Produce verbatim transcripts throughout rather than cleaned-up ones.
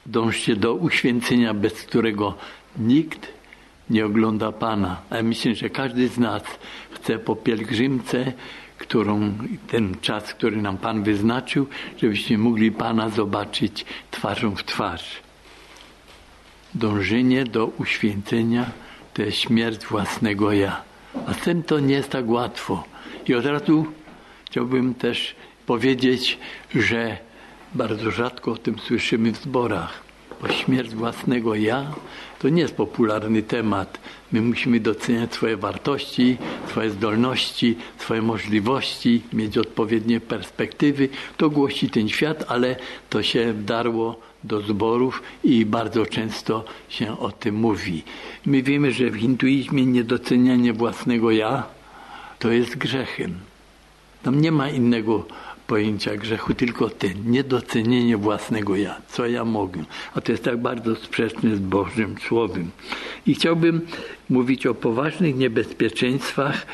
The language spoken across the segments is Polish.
dążcie do uświęcenia, bez którego nikt nie ogląda Pana. A ja myślę, że każdy z nas chce po pielgrzymce, którą, ten czas, który nam Pan wyznaczył, żebyśmy mogli Pana zobaczyć twarzą w twarz. Dążenie do uświęcenia to jest śmierć własnego ja. A z tym to nie jest tak łatwo. I od razu chciałbym też powiedzieć, że bardzo rzadko o tym słyszymy w zborach. Bo śmierć własnego ja to nie jest popularny temat. My musimy doceniać swoje wartości, swoje zdolności, swoje możliwości, mieć odpowiednie perspektywy. To głosi ten świat, ale to się wdarło do zborów i bardzo często się o tym mówi. My wiemy, że w hinduizmie niedocenianie własnego ja to jest grzechem. Tam nie ma innego pojęcia grzechu, tylko ten, niedocenienie własnego ja, co ja mogę. A to jest tak bardzo sprzeczne z Bożym Słowem. I chciałbym mówić o poważnych niebezpieczeństwach,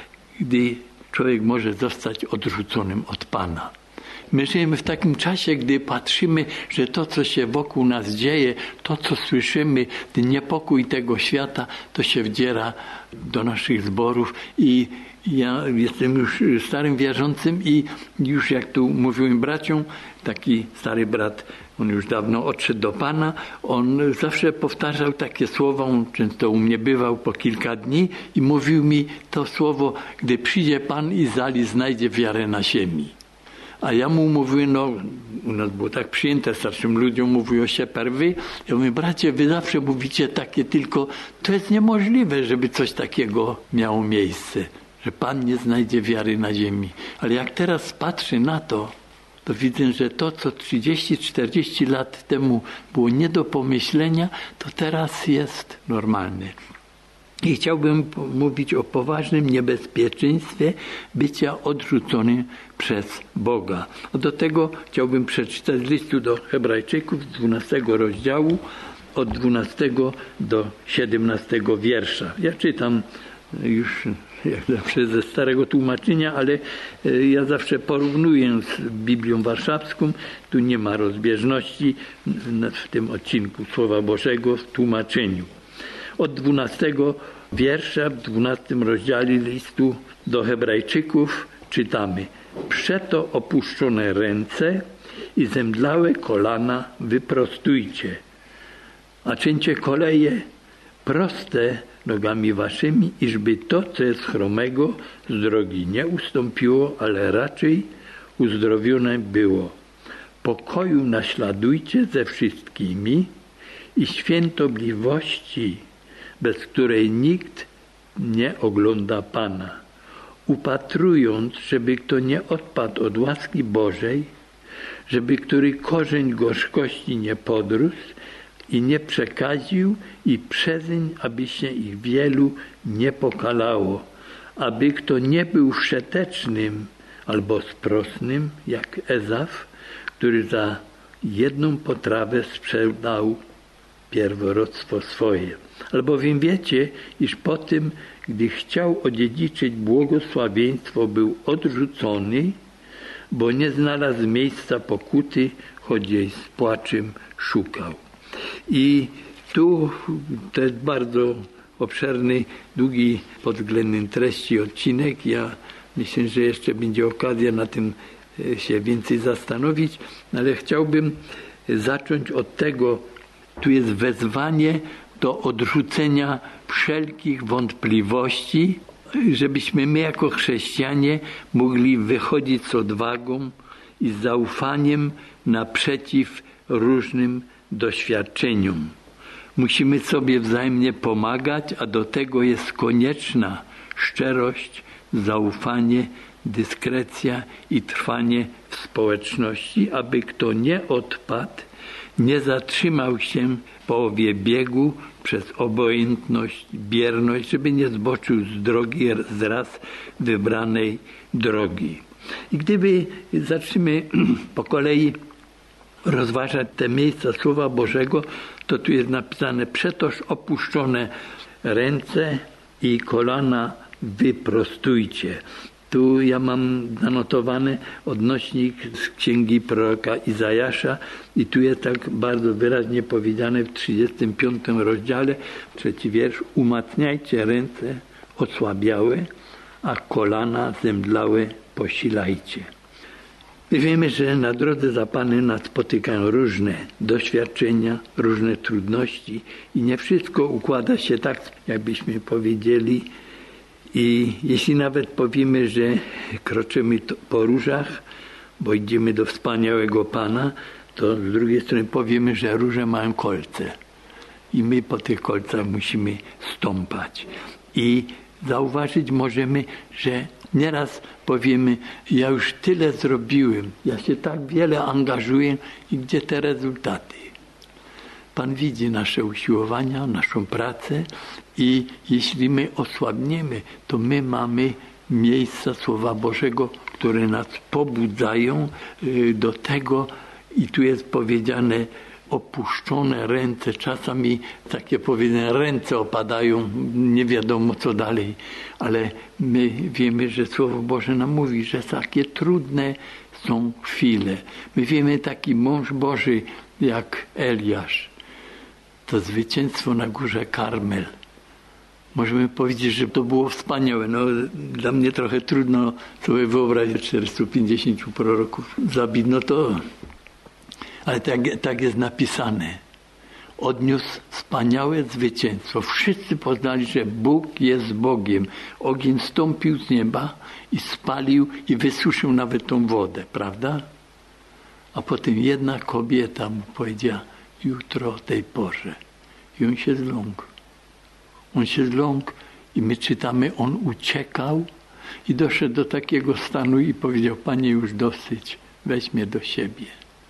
gdy człowiek może zostać odrzuconym od Pana. My żyjemy w takim czasie, gdy patrzymy, że to, co się wokół nas dzieje, to, co słyszymy, ten niepokój tego świata, to się wdziera do naszych zborów i ja jestem już starym wierzącym i już jak tu mówiłem braciom, taki stary brat, on już dawno odszedł do Pana, on zawsze powtarzał takie słowa, on często u mnie bywał po kilka dni i mówił mi to słowo, gdy przyjdzie Pan i Izrael znajdzie wiarę na ziemi. A ja mu mówiłem, no u nas było tak przyjęte, starszym ludziom mówiło się perwy. Ja mówię, bracie, wy zawsze mówicie takie, tylko to jest niemożliwe, żeby coś takiego miało miejsce, że Pan nie znajdzie wiary na ziemi. Ale jak teraz patrzę na to, to widzę, że to, co trzydzieści czterdzieści lat temu było nie do pomyślenia, to teraz jest normalne. I chciałbym mówić o poważnym niebezpieczeństwie bycia odrzuconym przez Boga. Do tego chciałbym przeczytać z listu do Hebrajczyków z dwunastego rozdziału od dwunastego do siedemnastego wiersza. Ja czytam już jak zawsze ze starego tłumaczenia, ale ja zawsze porównuję z Biblią Warszawską. Tu nie ma rozbieżności w tym odcinku Słowa Bożego w tłumaczeniu. Od dwunastego wiersza w dwunastym rozdziale listu do Hebrajczyków czytamy: Przeto opuszczone ręce i zemdlałe kolana wyprostujcie, a czyńcie koleje proste nogami waszymi, iżby to, co jest chromego, z drogi nie ustąpiło, ale raczej uzdrowione było. Pokoju naśladujcie ze wszystkimi i świętobliwości, bez której nikt nie ogląda Pana, upatrując, żeby kto nie odpadł od łaski Bożej, żeby który korzeń gorzkości nie podrósł i nie przekaził i przezeń, aby się ich wielu nie pokalało, aby kto nie był wszetecznym albo sprosnym, jak Ezaf, który za jedną potrawę sprzedał pierworództwo swoje. Albowiem wiecie, iż po tym, gdy chciał odziedziczyć błogosławieństwo, był odrzucony, bo nie znalazł miejsca pokuty, choć jej z płaczem szukał. I tu to jest bardzo obszerny, długi pod względem treści odcinek. Ja myślę, że jeszcze będzie okazja na tym się więcej zastanowić, ale chciałbym zacząć od tego, tu jest wezwanie do odrzucenia wszelkich wątpliwości, żebyśmy my jako chrześcijanie mogli wychodzić z odwagą i z zaufaniem naprzeciw różnym doświadczeniom. Musimy sobie wzajemnie pomagać, a do tego jest konieczna szczerość, zaufanie, dyskrecja i trwanie w społeczności, aby kto nie odpadł, nie zatrzymał się w połowie biegu przez obojętność, bierność, żeby nie zboczył z drogi, z raz wybranej drogi. I gdyby zaczniemy po kolei rozważać te miejsca Słowa Bożego, to tu jest napisane: przetoż opuszczone ręce i kolana wyprostujcie. Tu ja mam zanotowany odnośnik z księgi proroka Izajasza i tu jest tak bardzo wyraźnie powiedziane w trzydziestym piątym rozdziale, trzeci wiersz: umacniajcie ręce osłabiałe, a kolana zemdlałe posilajcie. My wiemy, że na drodze za Panem nas spotykają różne doświadczenia, różne trudności i nie wszystko układa się tak, jakbyśmy powiedzieli. I jeśli nawet powiemy, że kroczymy po różach, bo idziemy do wspaniałego Pana, to z drugiej strony powiemy, że róże mają kolce. I my po tych kolcach musimy stąpać. I zauważyć możemy, że nieraz powiemy, ja już tyle zrobiłem, ja się tak wiele angażuję i gdzie te rezultaty? Pan widzi nasze usiłowania, naszą pracę i jeśli my osłabniemy, to my mamy miejsca Słowa Bożego, które nas pobudzają do tego i tu jest powiedziane opuszczone ręce, czasami takie powiedzenie, ręce opadają, nie wiadomo co dalej, ale my wiemy, że Słowo Boże nam mówi, że takie trudne są chwile. My wiemy, taki mąż Boży jak Eliasz, to zwycięstwo na górze Karmel. Możemy powiedzieć, że to było wspaniałe. No, dla mnie trochę trudno sobie wyobrazić czterystu pięćdziesięciu proroków zabić, no to ale tak, tak jest napisane. Odniósł wspaniałe zwycięstwo. Wszyscy poznali, że Bóg jest Bogiem. Ogień stąpił z nieba i spalił i wysuszył nawet tą wodę, prawda? A potem jedna kobieta mu powiedziała, jutro o tej porze. I on się zląkł. On się zląkł i my czytamy, on uciekał i doszedł do takiego stanu i powiedział, Panie, już dosyć, weź mnie do siebie.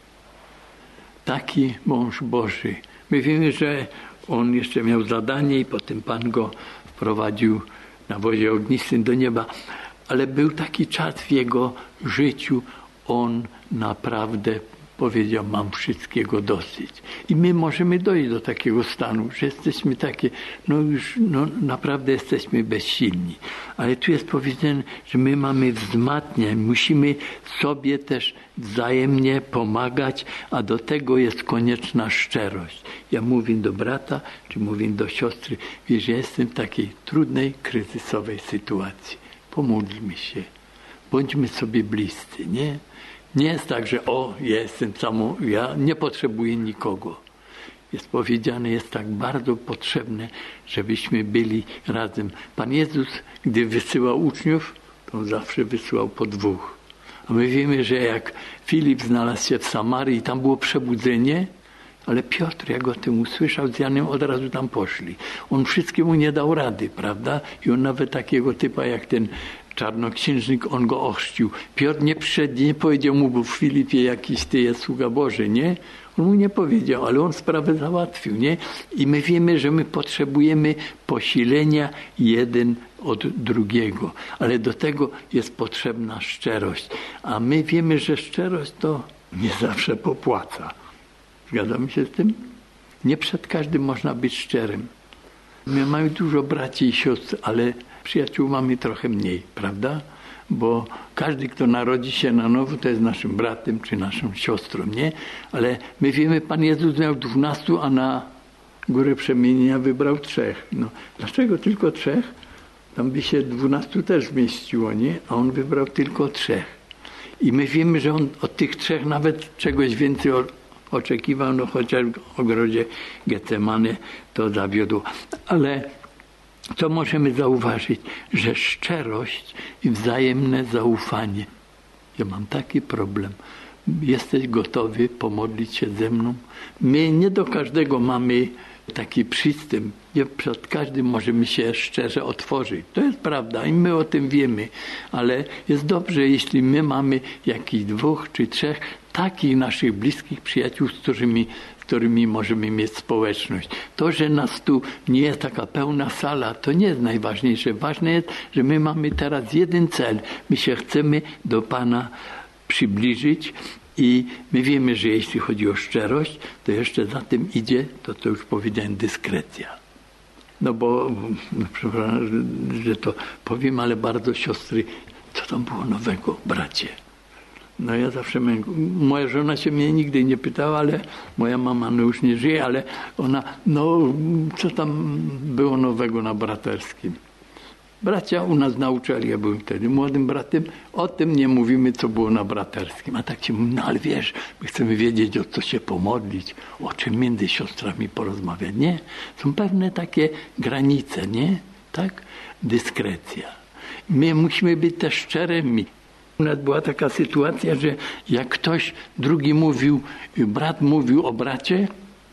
Taki mąż Boży. My wiemy, że on jeszcze miał zadanie i potem Pan go wprowadził na wozie ognistym do nieba. Ale był taki czas w jego życiu, on naprawdę powiedział, mam wszystkiego dosyć. I my możemy dojść do takiego stanu, że jesteśmy takie, no już no, naprawdę jesteśmy bezsilni. Ale tu jest powiedziane, że my mamy wzmacniać, musimy sobie też wzajemnie pomagać, a do tego jest konieczna szczerość. Ja mówię do brata, czy mówię do siostry, wiesz, ja jestem w takiej trudnej, kryzysowej sytuacji. Pomódlmy się. Bądźmy sobie bliscy, nie? Nie jest tak, że o, ja jestem samą, ja nie potrzebuję nikogo. Jest powiedziane, jest tak bardzo potrzebne, żebyśmy byli razem. Pan Jezus, gdy wysyłał uczniów, to zawsze wysyłał po dwóch. A my wiemy, że jak Filip znalazł się w Samarii, tam było przebudzenie, ale Piotr, jak o tym usłyszał, z Janem od razu tam poszli. On wszystkiemu nie dał rady, prawda? I on nawet takiego typa jak ten czarnoksiężnik, on go ochrzcił. Piotr nie przyszedł, nie powiedział mu, bo w Filipie jakiś ty jest sługa Boży, nie? On mu nie powiedział, ale on sprawę załatwił, nie? I my wiemy, że my potrzebujemy posilenia jeden od drugiego. Ale do tego jest potrzebna szczerość. A my wiemy, że szczerość to nie zawsze popłaca. Zgadzamy się z tym? Nie przed każdym można być szczerym. My mamy dużo braci i sióstr, ale przyjaciół mamy trochę mniej, prawda? Bo każdy, kto narodzi się na nowo, to jest naszym bratem czy naszą siostrą, nie? Ale my wiemy, Pan Jezus miał dwunastu, a na górę przemienienia wybrał trzech. No, dlaczego tylko trzech? Tam by się dwunastu też zmieściło, nie? A on wybrał tylko trzech. I my wiemy, że on od tych trzech nawet czegoś więcej oczekiwał, no chociaż w ogrodzie Getsemany to zawiodło. Ale co możemy zauważyć? Że szczerość i wzajemne zaufanie. Ja mam taki problem. Jesteś gotowy pomodlić się ze mną? My nie do każdego mamy taki przystęp. Nie przed każdym możemy się szczerze otworzyć. To jest prawda i my o tym wiemy. Ale jest dobrze, jeśli my mamy jakichś dwóch czy trzech takich naszych bliskich przyjaciół, z którymi z którymi możemy mieć społeczność. To, że nas tu nie jest taka pełna sala, to nie jest najważniejsze. Ważne jest, że my mamy teraz jeden cel. My się chcemy do Pana przybliżyć i my wiemy, że jeśli chodzi o szczerość, to jeszcze za tym idzie, to co już powiedziałem, dyskrecja. No bo, no, przepraszam, że to powiem, ale bardzo siostry co tam było nowego, bracie? No ja zawsze, moja żona się mnie nigdy nie pytała, ale moja mama no już nie żyje, ale ona, no co tam było nowego na braterskim? Bracia u nas na uczelni, ja byłem wtedy młodym bratem, o tym nie mówimy, co było na braterskim. A tak ci mówimy, no ale wiesz, my chcemy wiedzieć, o co się pomodlić, o czym między siostrami porozmawiać. Nie, są pewne takie granice, nie? Tak? Dyskrecja. My musimy być też szczerymi. U nas była taka sytuacja, że jak ktoś drugi mówił, brat mówił o bracie,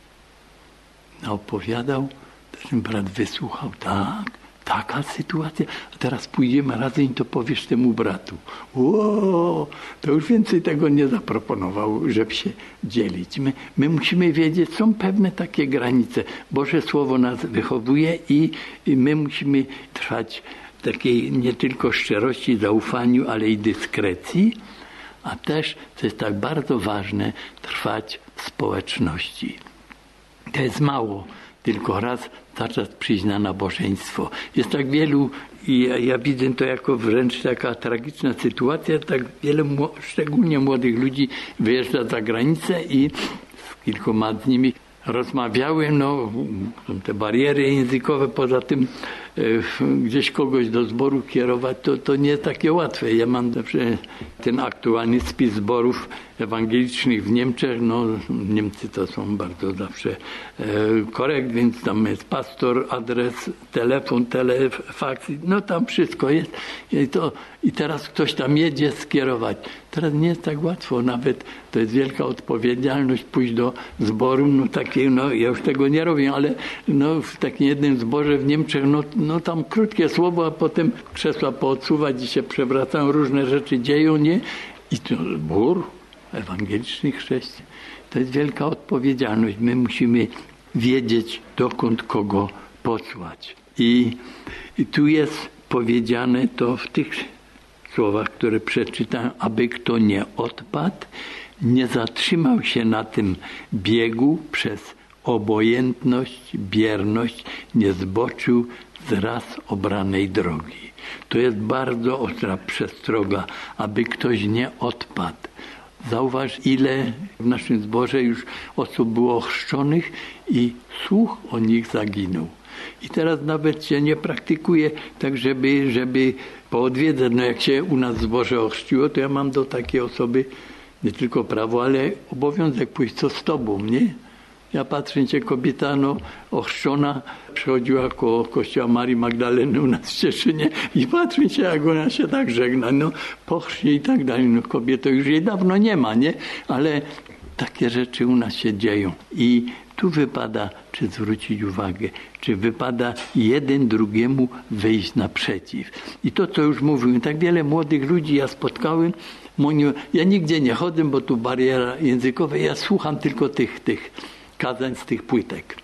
opowiadał, ten brat wysłuchał, tak, taka sytuacja, a teraz pójdziemy razem i to powiesz temu bratu. Ło, to już więcej tego nie zaproponował, żeby się dzielić. My, my musimy wiedzieć, są pewne takie granice. Boże Słowo nas wychowuje i, i my musimy trwać takiej nie tylko szczerości, zaufaniu, ale i dyskrecji, a też, co jest tak bardzo ważne, trwać w społeczności. To jest mało, tylko raz za czas przyjść na nabożeństwo. Jest tak wielu, i ja, ja widzę to jako wręcz taka tragiczna sytuacja, tak wiele, szczególnie młodych ludzi wyjeżdża za granicę i z kilkoma z nimi rozmawiałem, no są te bariery językowe, poza tym e, gdzieś kogoś do zboru kierować, to, to nie jest takie łatwe. Ja mam zawsze ten aktualny spis zborów ewangelicznych w Niemczech, no Niemcy to są bardzo zawsze e, korekt, więc tam jest pastor, adres, telefon, telefaks, no tam wszystko jest. I, to, i teraz ktoś tam jedzie skierować. Teraz nie jest tak łatwo, nawet to jest wielka odpowiedzialność pójść do zboru, no takiej, no ja już tego nie robię, ale no w takim jednym zborze w Niemczech, no, no tam krótkie słowo, a potem krzesła poodsuwać i się przewracają, różne rzeczy dzieją, nie? I to zbór ewangeliczny chrześcijan, to jest wielka odpowiedzialność. My musimy wiedzieć, dokąd kogo posłać. I, i tu jest powiedziane to w tych słowach, które przeczytałem, aby kto nie odpadł, nie zatrzymał się na tym biegu przez obojętność, bierność, nie zboczył z raz obranej drogi. To jest bardzo ostra przestroga, aby ktoś nie odpadł. Zauważ, ile w naszym zborze już osób było ochrzczonych i słuch o nich zaginął. I teraz nawet się nie praktykuje tak, żeby, żeby poodwiedzać. No jak się u nas w zborze ochrzciło, to ja mam do takiej osoby nie tylko prawo, ale obowiązek pójść, co z tobą, nie? Ja patrzę, cię kobieta no, ochrzczona przychodziła koło kościoła Marii Magdaleny u nas w Cieszynie i patrzę się, jak ona się tak żegna, no pochrzcie i tak dalej. No kobieto już jej dawno nie ma, nie? Ale takie rzeczy u nas się dzieją i tu wypada, czy zwrócić uwagę, czy wypada jeden drugiemu wyjść naprzeciw. I to, co już mówiłem, tak wiele młodych ludzi ja spotkałem, mówią, ja nigdzie nie chodzę, bo tu bariera językowa, ja słucham tylko tych, tych kazań z tych płytek.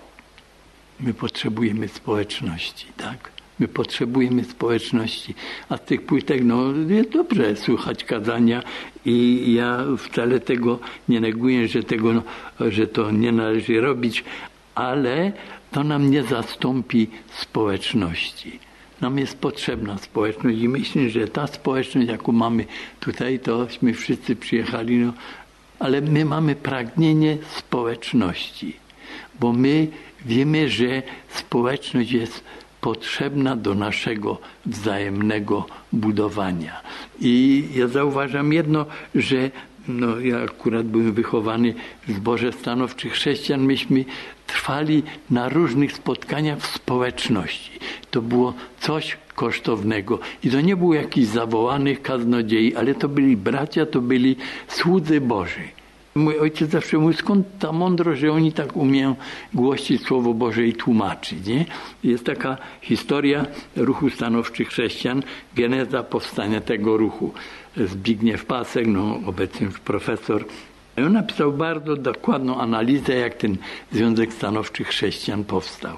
My potrzebujemy społeczności, tak? My potrzebujemy społeczności, a z tych płytek, no jest dobrze słuchać kazania i ja wcale tego nie neguję, że, tego, no, że to nie należy robić, ale to nam nie zastąpi społeczności. Nam jest potrzebna społeczność i myślę, że ta społeczność, jaką mamy tutaj, tośmy wszyscy przyjechali, no, ale my mamy pragnienie społeczności, bo my wiemy, że społeczność jest potrzebna do naszego wzajemnego budowania. I ja zauważam jedno, że no, ja akurat byłem wychowany w zborze stanowczych chrześcijan, myśmy trwali na różnych spotkaniach w społeczności. To było coś kosztownego. I to nie było jakichś zawołanych kaznodziei, ale to byli bracia, to byli słudzy Boży. Mój ojciec zawsze mówił, skąd ta mądrość, że oni tak umieją głosić Słowo Boże i tłumaczyć. Nie? Jest taka historia ruchu stanowczych chrześcijan, geneza powstania tego ruchu. Zbigniew Pasek, no, obecnie już profesor, on napisał bardzo dokładną analizę, jak ten Związek Stanowczych Chrześcijan powstał.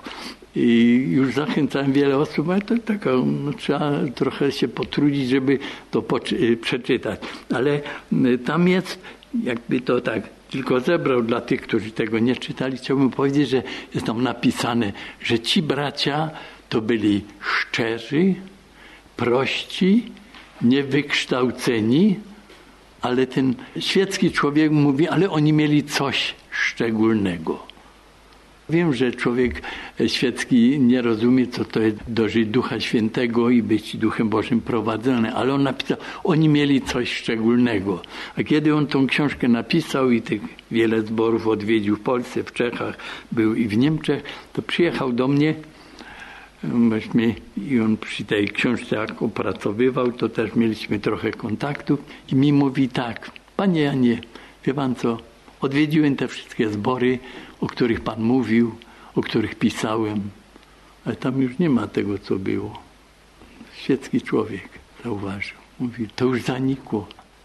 I już zachęcałem wiele osób, ale to taka, no, trzeba trochę się potrudzić, żeby to przeczytać. Ale tam jest, jakby to tak tylko zebrał dla tych, którzy tego nie czytali, chciałbym powiedzieć, że jest tam napisane, że ci bracia to byli szczerzy, prości, niewykształceni, ale ten świecki człowiek mówi, ale oni mieli coś szczególnego. Wiem, że człowiek świecki nie rozumie, co to jest dożyć Ducha Świętego i być Duchem Bożym prowadzony, ale on napisał, oni mieli coś szczególnego. A kiedy on tą książkę napisał i tych wiele zborów odwiedził w Polsce, w Czechach, był i w Niemczech, to przyjechał do mnie myśmy, i on przy tej książce jak opracowywał, to też mieliśmy trochę kontaktów i mi mówi tak, panie Janie, wie pan co, odwiedziłem te wszystkie zbory, o których pan mówił, o których pisałem, ale tam już nie ma tego, co było. Świecki człowiek zauważył. Mówi, to już zanikło.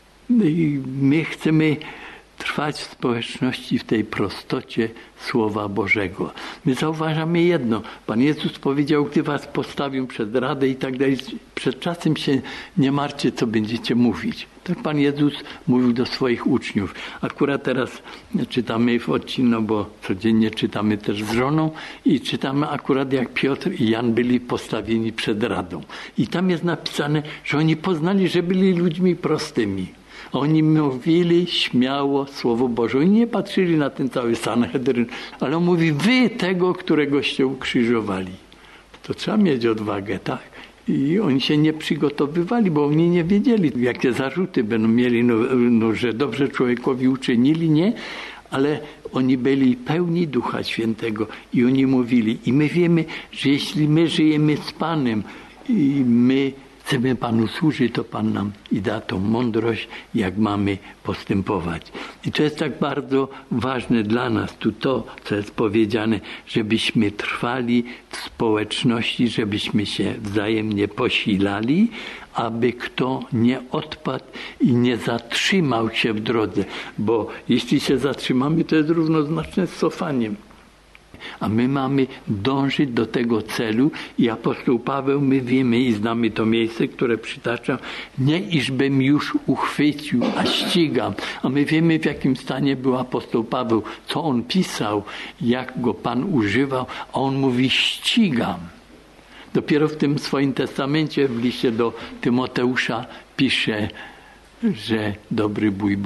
I my chcemy trwać w społeczności w tej prostocie Słowa Bożego. My zauważamy jedno. Pan Jezus powiedział, gdy was postawią przed radę i tak dalej, przed czasem się nie martwcie, co będziecie mówić. Tak Pan Jezus mówił do swoich uczniów. Akurat teraz czytamy w odcinku, no bo codziennie czytamy też z żoną i czytamy akurat jak Piotr i Jan byli postawieni przed radą. I tam jest napisane, że oni poznali, że byli ludźmi prostymi. Oni mówili śmiało Słowo Boże. Oni nie patrzyli na ten cały Sanhedryn, ale on mówi, wy tego, któregoście ukrzyżowali. To trzeba mieć odwagę, tak? I oni się nie przygotowywali, bo oni nie wiedzieli, jakie zarzuty będą mieli, no, no, że dobrze człowiekowi uczynili, nie? Ale oni byli pełni Ducha Świętego i oni mówili. I my wiemy, że jeśli my żyjemy z Panem i my chcemy Panu służyć, to Pan nam i da tą mądrość, jak mamy postępować. I to jest tak bardzo ważne dla nas, tu to, co jest powiedziane, żebyśmy trwali w społeczności, żebyśmy się wzajemnie posilali, aby kto nie odpadł i nie zatrzymał się w drodze. Bo jeśli się zatrzymamy, to jest równoznaczne z cofaniem. A my mamy dążyć do tego celu i apostoł Paweł, my wiemy i znamy to miejsce, które przytaczam, nie iżbym już uchwycił, a ścigam. A my wiemy, w jakim stanie był apostoł Paweł, co on pisał, jak go Pan używał, a on mówi ścigam. Dopiero w tym swoim testamencie, w liście do Tymoteusza pisze, że dobry bój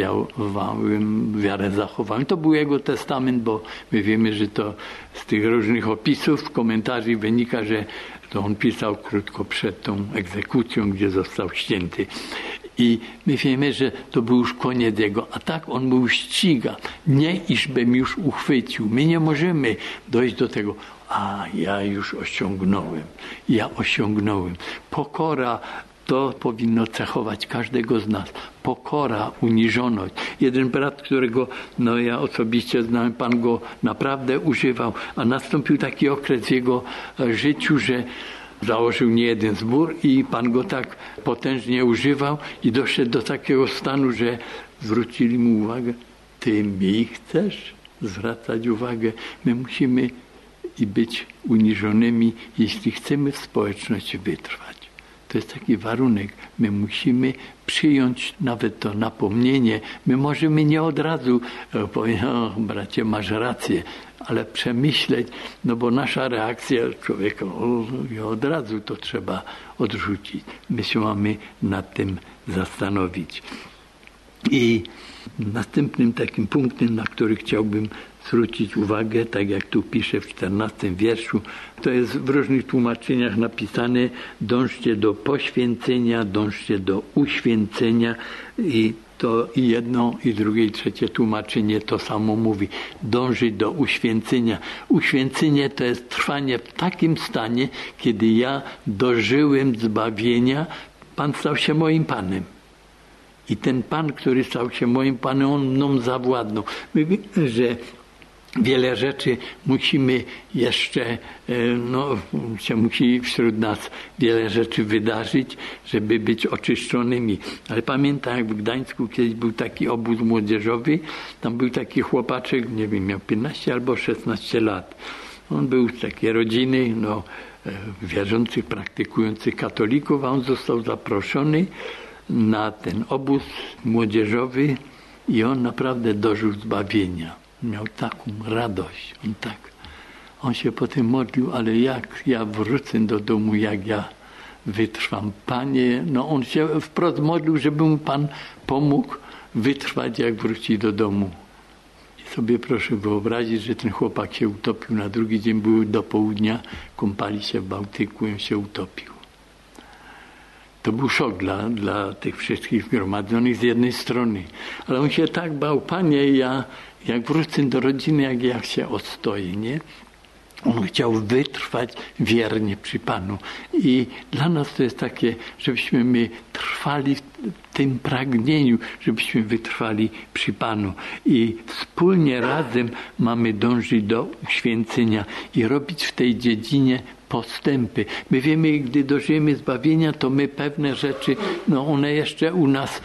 bojowałem, wiarę zachowałem. To był jego testament, bo my wiemy, że to z tych różnych opisów, komentarzy wynika, że to on pisał krótko przed tą egzekucją, gdzie został ścięty. I my wiemy, że to był już koniec jego. A tak on był ściga. Nie iżbym już uchwycił. My nie możemy dojść do tego, a ja już osiągnąłem. Ja osiągnąłem. Pokora, to powinno cechować każdego z nas. Pokora, uniżoność. Jeden brat, którego no ja osobiście znałem, Pan go naprawdę używał, a nastąpił taki okres w jego życiu, że założył nie jeden zbór i Pan go tak potężnie używał i doszedł do takiego stanu, że zwrócili mu uwagę, ty mi chcesz zwracać uwagę. My musimy i być uniżonymi, jeśli chcemy w społeczności wytrwać. To jest taki warunek. My musimy przyjąć nawet to napomnienie. My możemy nie od razu powiedzieć, o bracie, masz rację, ale przemyśleć, no bo nasza reakcja człowieka, o, od razu to trzeba odrzucić. My się mamy nad tym zastanowić. I następnym takim punktem, na który chciałbym zwrócić uwagę, tak jak tu pisze w czternastym wierszu, to jest w różnych tłumaczeniach napisane, dążcie do poświęcenia, dążcie do uświęcenia i to i jedno, i drugie, i trzecie tłumaczenie to samo mówi. Dążyć do uświęcenia. Uświęcenie to jest trwanie w takim stanie, kiedy ja dożyłem zbawienia, Pan stał się moim Panem. I ten Pan, który stał się moim Panem, On mną zawładnął. My wiemy, że wiele rzeczy musimy jeszcze, no, się musi wśród nas wiele rzeczy wydarzyć, żeby być oczyszczonymi. Ale pamiętam, jak w Gdańsku kiedyś był taki obóz młodzieżowy, tam był taki chłopaczek, nie wiem, miał piętnaście albo szesnaście lat. On był z takiej rodziny, no, wierzących, praktykujących katolików, a on został zaproszony na ten obóz młodzieżowy i on naprawdę dożył zbawienia. Miał taką radość. On tak, on się potem modlił, ale jak ja wrócę do domu, jak ja wytrwam. Panie, no on się wprost modlił, żeby mu Pan pomógł wytrwać, jak wróci do domu. I sobie proszę wyobrazić, że ten chłopak się utopił. Na drugi dzień były do południa, kąpali się w Bałtyku i on się utopił. To był szok dla, dla tych wszystkich zgromadzonych z jednej strony. Ale on się tak bał, Panie, ja jak wrócę do rodziny, jak ja się odstoję, nie? On chciał wytrwać wiernie przy Panu. I dla nas to jest takie, żebyśmy my trwali w tym pragnieniu, żebyśmy wytrwali przy Panu. I wspólnie razem mamy dążyć do uświęcenia i robić w tej dziedzinie postępy. My wiemy, gdy dożyjemy zbawienia, to my pewne rzeczy, no one jeszcze u nas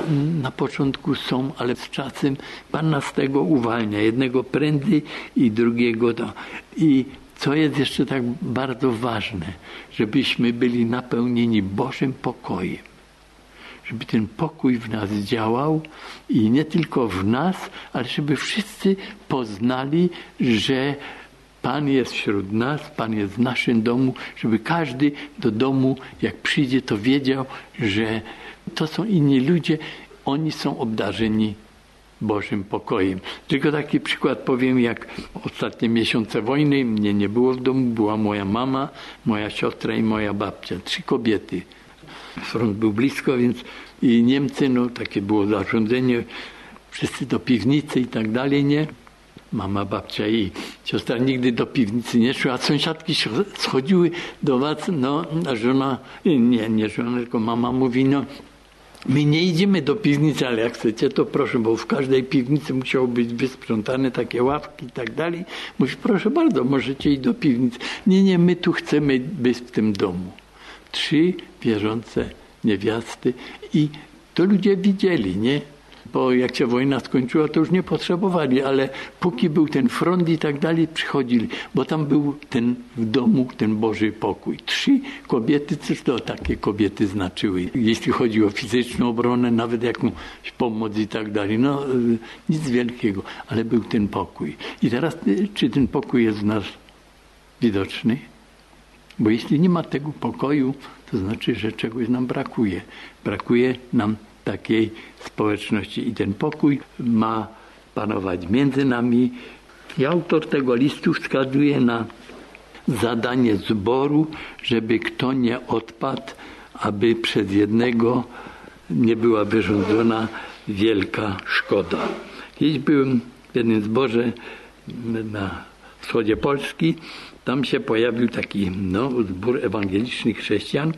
na początku są, ale z czasem Pan nas z tego uwalnia. Jednego prędzej i drugiego to. I co jest jeszcze tak bardzo ważne, żebyśmy byli napełnieni Bożym pokojem. Żeby ten pokój w nas działał i nie tylko w nas, ale żeby wszyscy poznali, że Pan jest wśród nas, Pan jest w naszym domu, żeby każdy do domu, jak przyjdzie, to wiedział, że to są inni ludzie, oni są obdarzeni Bożym pokojem. Tylko taki przykład powiem, jak ostatnie miesiące wojny, mnie nie było w domu, była moja mama, moja siostra i moja babcia, trzy kobiety. Front był blisko, więc i Niemcy, no takie było zarządzenie, wszyscy do piwnicy i tak dalej, nie? Mama, babcia i siostra nigdy do piwnicy nie szły, a sąsiadki schodziły do was, no, a żona, nie, nie żona, tylko mama mówi, no, my nie idziemy do piwnicy, ale jak chcecie, to proszę, bo w każdej piwnicy musiało być wysprzątane takie ławki i tak dalej. Mówi, proszę bardzo, możecie iść do piwnicy. Nie, nie, my tu chcemy być w tym domu. Trzy wierzące niewiasty i to ludzie widzieli, nie? Bo jak się wojna skończyła, to już nie potrzebowali, ale póki był ten front i tak dalej, przychodzili, bo tam był ten w domu, ten Boży pokój. Trzy kobiety, cóż to takie kobiety znaczyły, jeśli chodzi o fizyczną obronę, nawet jakąś pomoc i tak dalej. No nic wielkiego, ale był ten pokój. I teraz, czy ten pokój jest w nas widoczny? Bo jeśli nie ma tego pokoju, to znaczy, że czegoś nam brakuje. Brakuje nam takiej społeczności i ten pokój ma panować między nami. I autor tego listu wskazuje na zadanie zboru, żeby kto nie odpadł, aby przez jednego nie była wyrządzona wielka szkoda. Kiedyś byłem w jednym zborze na wschodzie Polski, tam się pojawił taki no, zbór ewangelicznych chrześcijan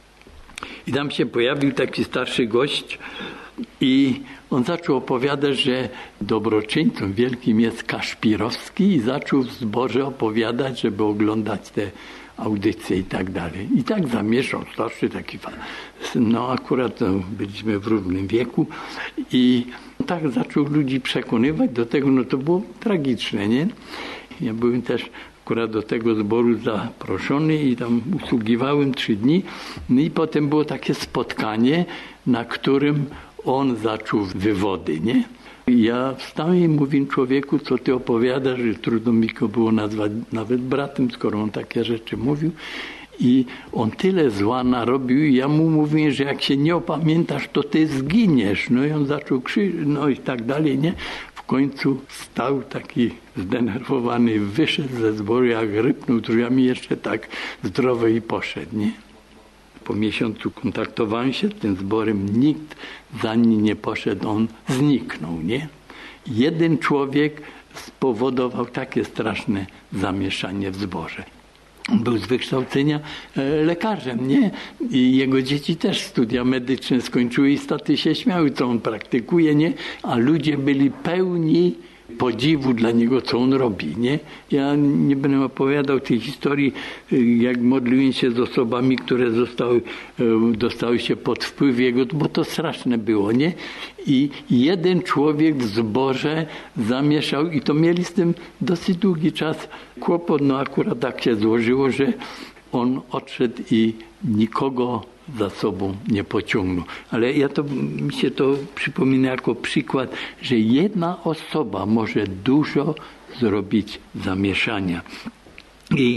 i tam się pojawił taki starszy gość i on zaczął opowiadać, że dobroczyńcą wielkim jest Kaszpirowski i zaczął w zborze opowiadać, żeby oglądać te audycje i tak dalej. I tak zamieszał starszy taki fan. No akurat no, byliśmy w równym wieku i tak zaczął ludzi przekonywać do tego, no to było tragiczne, nie? Ja byłem też akurat do tego zboru zaproszony i tam usługiwałem trzy dni. No i potem było takie spotkanie, na którym on zaczął wywody, nie? Ja wstałem i mówię, człowieku, co ty opowiadasz, że trudno mi go było nazwać nawet bratem, skoro on takie rzeczy mówił. I on tyle zła narobił i ja mu mówię, że jak się nie opamiętasz, to ty zginiesz. No i on zaczął krzyczeć, no i tak dalej, nie? W końcu stał taki zdenerwowany, wyszedł ze zboru, jak rypnął drzwiami jeszcze tak zdrowo i poszedł, nie? Po miesiącu kontaktowałem się z tym zborem, nikt za nim nie poszedł, on zniknął, nie? Jeden człowiek spowodował takie straszne zamieszanie w zborze. On był z wykształcenia lekarzem, nie? I jego dzieci też studia medyczne skończyły i staty się śmiały, co on praktykuje, nie? A ludzie byli pełni podziwu dla niego, co on robi, nie? Ja nie będę opowiadał tej historii, jak modliłem się z osobami, które zostały, dostały się pod wpływ jego, bo to straszne było, nie? I jeden człowiek w zborze zamieszał i to mieli z tym dosyć długi czas kłopot, no akurat tak się złożyło, że on odszedł i nikogo za sobą nie pociągnął. Ale ja to, mi się to przypomina jako przykład, że jedna osoba może dużo zrobić zamieszania. I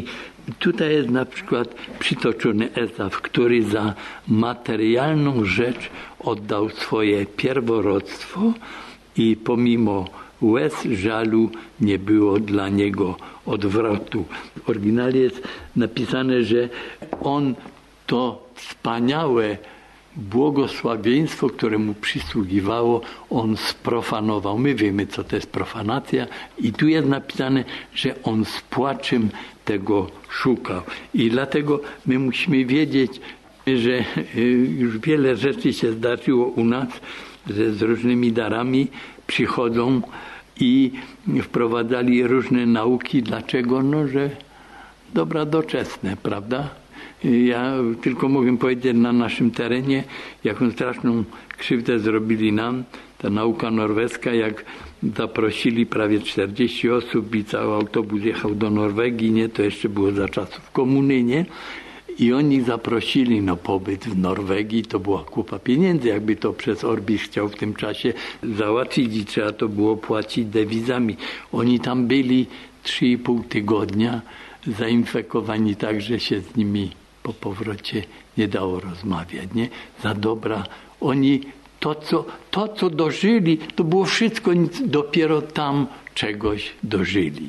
tutaj jest na przykład przytoczony Ezaf, który za materialną rzecz oddał swoje pierworództwo i pomimo łez żalu nie było dla niego odwrotu. W oryginale jest napisane, że on to wspaniałe błogosławieństwo, które mu przysługiwało, on sprofanował. My wiemy, co to jest profanacja i tu jest napisane, że on z płaczem tego szukał. I dlatego my musimy wiedzieć, że już wiele rzeczy się zdarzyło u nas, że z różnymi darami przychodzą i wprowadzali różne nauki. Dlaczego? No, że dobra doczesne, prawda? Ja tylko mogę powiedzieć, na naszym terenie, jaką straszną krzywdę zrobili nam, ta nauka norweska, jak zaprosili prawie czterdzieści osób i cały autobus jechał do Norwegii, nie? To jeszcze było za czasów komuny, nie? I oni zaprosili no pobyt w Norwegii, to była kupa pieniędzy, jakby to przez Orbis chciał w tym czasie załatwić i trzeba to było płacić dewizami. Oni tam byli trzy i pół tygodnia, zainfekowani tak, że się z nimi po powrocie nie dało rozmawiać, nie? Za dobra. Oni to co, to, co dożyli, to było wszystko, nic, dopiero tam czegoś dożyli.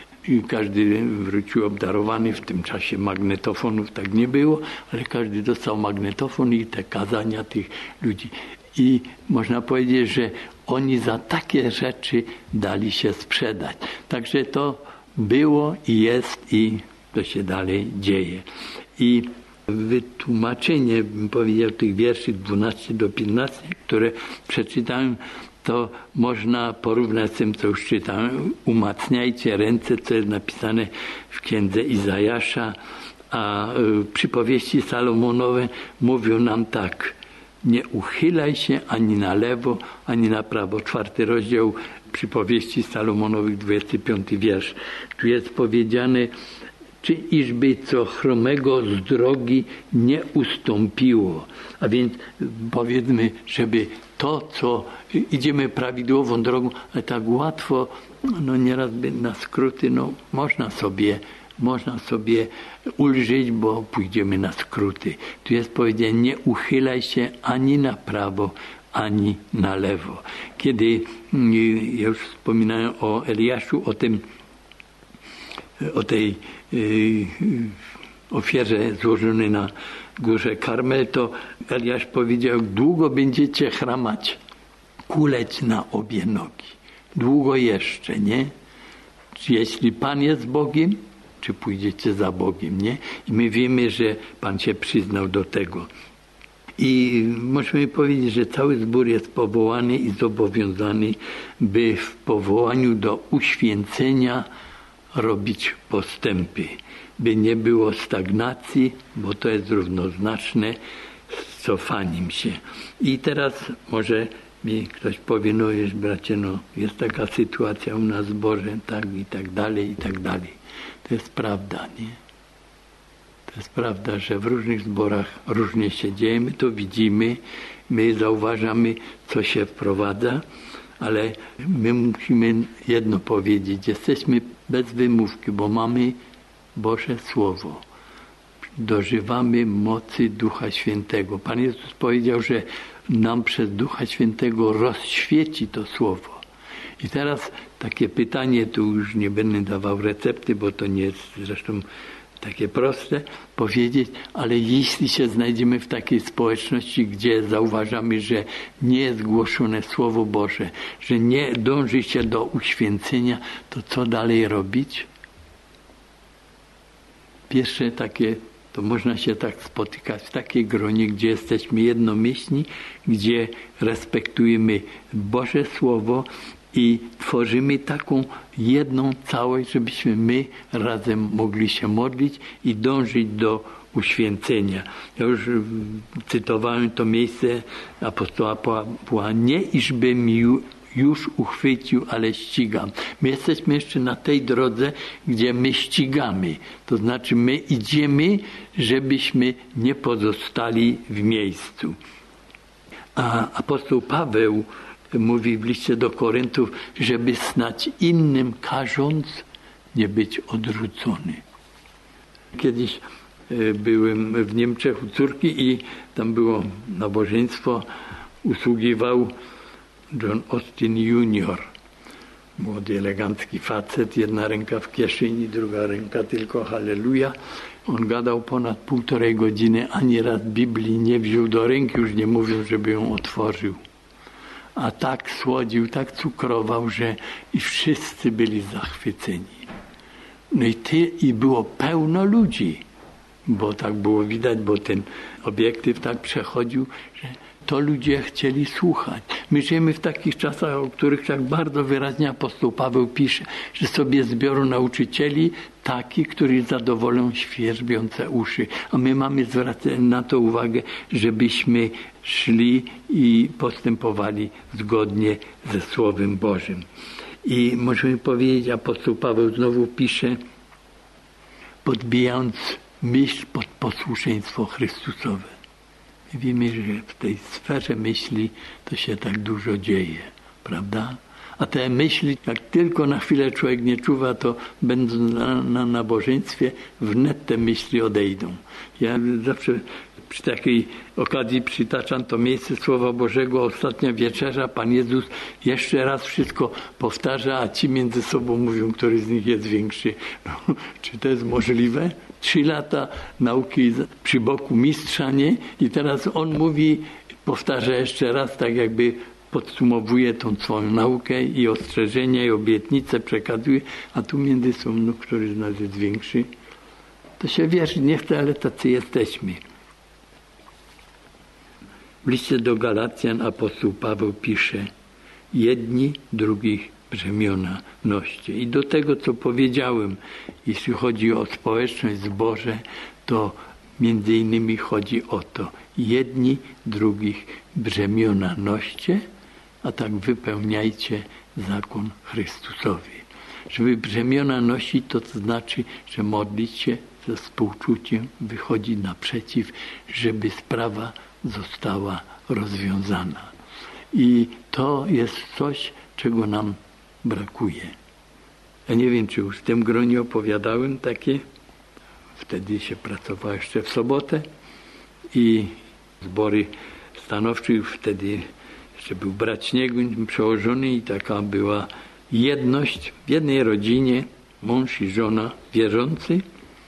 I każdy wrócił obdarowany, w tym czasie magnetofonów tak nie było, ale każdy dostał magnetofon i te kazania tych ludzi. I można powiedzieć, że oni za takie rzeczy dali się sprzedać. Także to było i jest i to się dalej dzieje. I wytłumaczenie, bym powiedział, tych wierszy dwunastu do piętnastu, które przeczytałem, to można porównać z tym, co już czytałem. Umacniajcie ręce, co jest napisane w księdze Izajasza, a przypowieści Salomonowe mówią nam tak: nie uchylaj się ani na lewo, ani na prawo. Czwarty rozdział przypowieści Salomonowych, dwudziesty piąty wiersz. Tu jest powiedziane, czy iżby co chromego z drogi nie ustąpiło. A więc powiedzmy, żeby to, co idziemy prawidłową drogą, ale tak łatwo, no nieraz na skróty, no można sobie, można sobie ulżyć, bo pójdziemy na skróty. Tu jest powiedziane, nie uchylaj się ani na prawo, ani na lewo. Kiedy ja już wspominałem o Eliaszu, o tym, o tej yy, ofierze złożonej na górze Karmel, to Eliasz powiedział, długo będziecie chramać, kuleć na obie nogi. Długo jeszcze, nie? Czy jeśli Pan jest Bogiem, czy pójdziecie za Bogiem, nie? I my wiemy, że Pan się przyznał do tego. I możemy powiedzieć, że cały zbór jest powołany i zobowiązany, by w powołaniu do uświęcenia robić postępy, by nie było stagnacji, bo to jest równoznaczne z cofaniem się. I teraz może mi ktoś powie, no jest bracie, no jest taka sytuacja u nas w zborze, tak i tak dalej, i tak dalej. To jest prawda, nie? To jest prawda, że w różnych zborach różnie się dzieje, my to widzimy, my zauważamy, co się wprowadza, ale my musimy jedno powiedzieć, jesteśmy bez wymówki, bo mamy Boże Słowo. Dożywamy mocy Ducha Świętego. Pan Jezus powiedział, że nam przez Ducha Świętego rozświeci to Słowo. I teraz takie pytanie, tu już nie będę dawał recepty, bo to nie jest zresztą takie proste powiedzieć, ale jeśli się znajdziemy w takiej społeczności, gdzie zauważamy, że nie jest głoszone Słowo Boże, że nie dąży się do uświęcenia, to co dalej robić? Pierwsze takie, to można się tak spotykać w takiej gronie, gdzie jesteśmy jednomyślni, gdzie respektujemy Boże Słowo i tworzymy taką jedną całość, żebyśmy my razem mogli się modlić i dążyć do uświęcenia. Ja już cytowałem to miejsce apostoła Pawła, nie iżbym już uchwycił, ale ścigam. My jesteśmy jeszcze na tej drodze, gdzie my ścigamy. To znaczy my idziemy, żebyśmy nie pozostali w miejscu. A apostoł Paweł mówi w liście do Koryntów, żeby snać innym każąc, nie być odrzucony. Kiedyś byłem w Niemczech u córki i tam było nabożeństwo, usługiwał John Austin junior Młody, elegancki facet, jedna ręka w kieszeni, druga ręka tylko halleluja. On gadał ponad półtorej godziny, ani raz Biblii nie wziął do ręki, już nie mówiąc, żeby ją otworzył. A tak słodził, tak cukrował, że i wszyscy byli zachwyceni. No i, ty, i było pełno ludzi, bo tak było widać, bo ten obiektyw tak przechodził, że to ludzie chcieli słuchać. My żyjemy w takich czasach, o których tak bardzo wyraźnie apostoł Paweł pisze, że sobie zbiorą nauczycieli takich, którzy zadowolą świerzbiące uszy. A my mamy zwracać na to uwagę, żebyśmy szli i postępowali zgodnie ze Słowem Bożym. I możemy powiedzieć, apostoł Paweł znowu pisze, podbijając myśl pod posłuszeństwo Chrystusowe. Wiemy, że w tej sferze myśli to się tak dużo dzieje, prawda? A te myśli, jak tylko na chwilę człowiek nie czuwa, to będąc na, na nabożeństwie, wnet te myśli odejdą. Ja zawsze przy takiej okazji przytaczam to miejsce Słowa Bożego, ostatnia wieczerza, Pan Jezus jeszcze raz wszystko powtarza, a ci między sobą mówią, który z nich jest większy. No, czy to jest możliwe? Trzy lata nauki przy boku mistrza, nie? I teraz on mówi, powtarza jeszcze raz, tak jakby podsumowuje tą swoją naukę i ostrzeżenia, i obietnice przekazuje, a tu między sobą, no, który z nas jest większy. To się wierzy nie chce, ale tacy jesteśmy. W liście do Galacjan apostoł Paweł pisze, jedni drugich brzemiona noście. I do tego, co powiedziałem, jeśli chodzi o społeczność, zboże, to między innymi chodzi o to, jedni drugich brzemiona noście, a tak wypełniajcie zakon Chrystusowy. Żeby brzemiona nosić, to, to znaczy, że modlić się ze współczuciem, wychodzić naprzeciw, żeby sprawa została rozwiązana. I to jest coś, czego nam brakuje. Ja nie wiem, czy już w tym gronie opowiadałem takie. Wtedy się pracowało jeszcze w sobotę i zbory stanowcze, wtedy jeszcze był brat Śnieguń przełożony i taka była jedność w jednej rodzinie, mąż i żona wierzący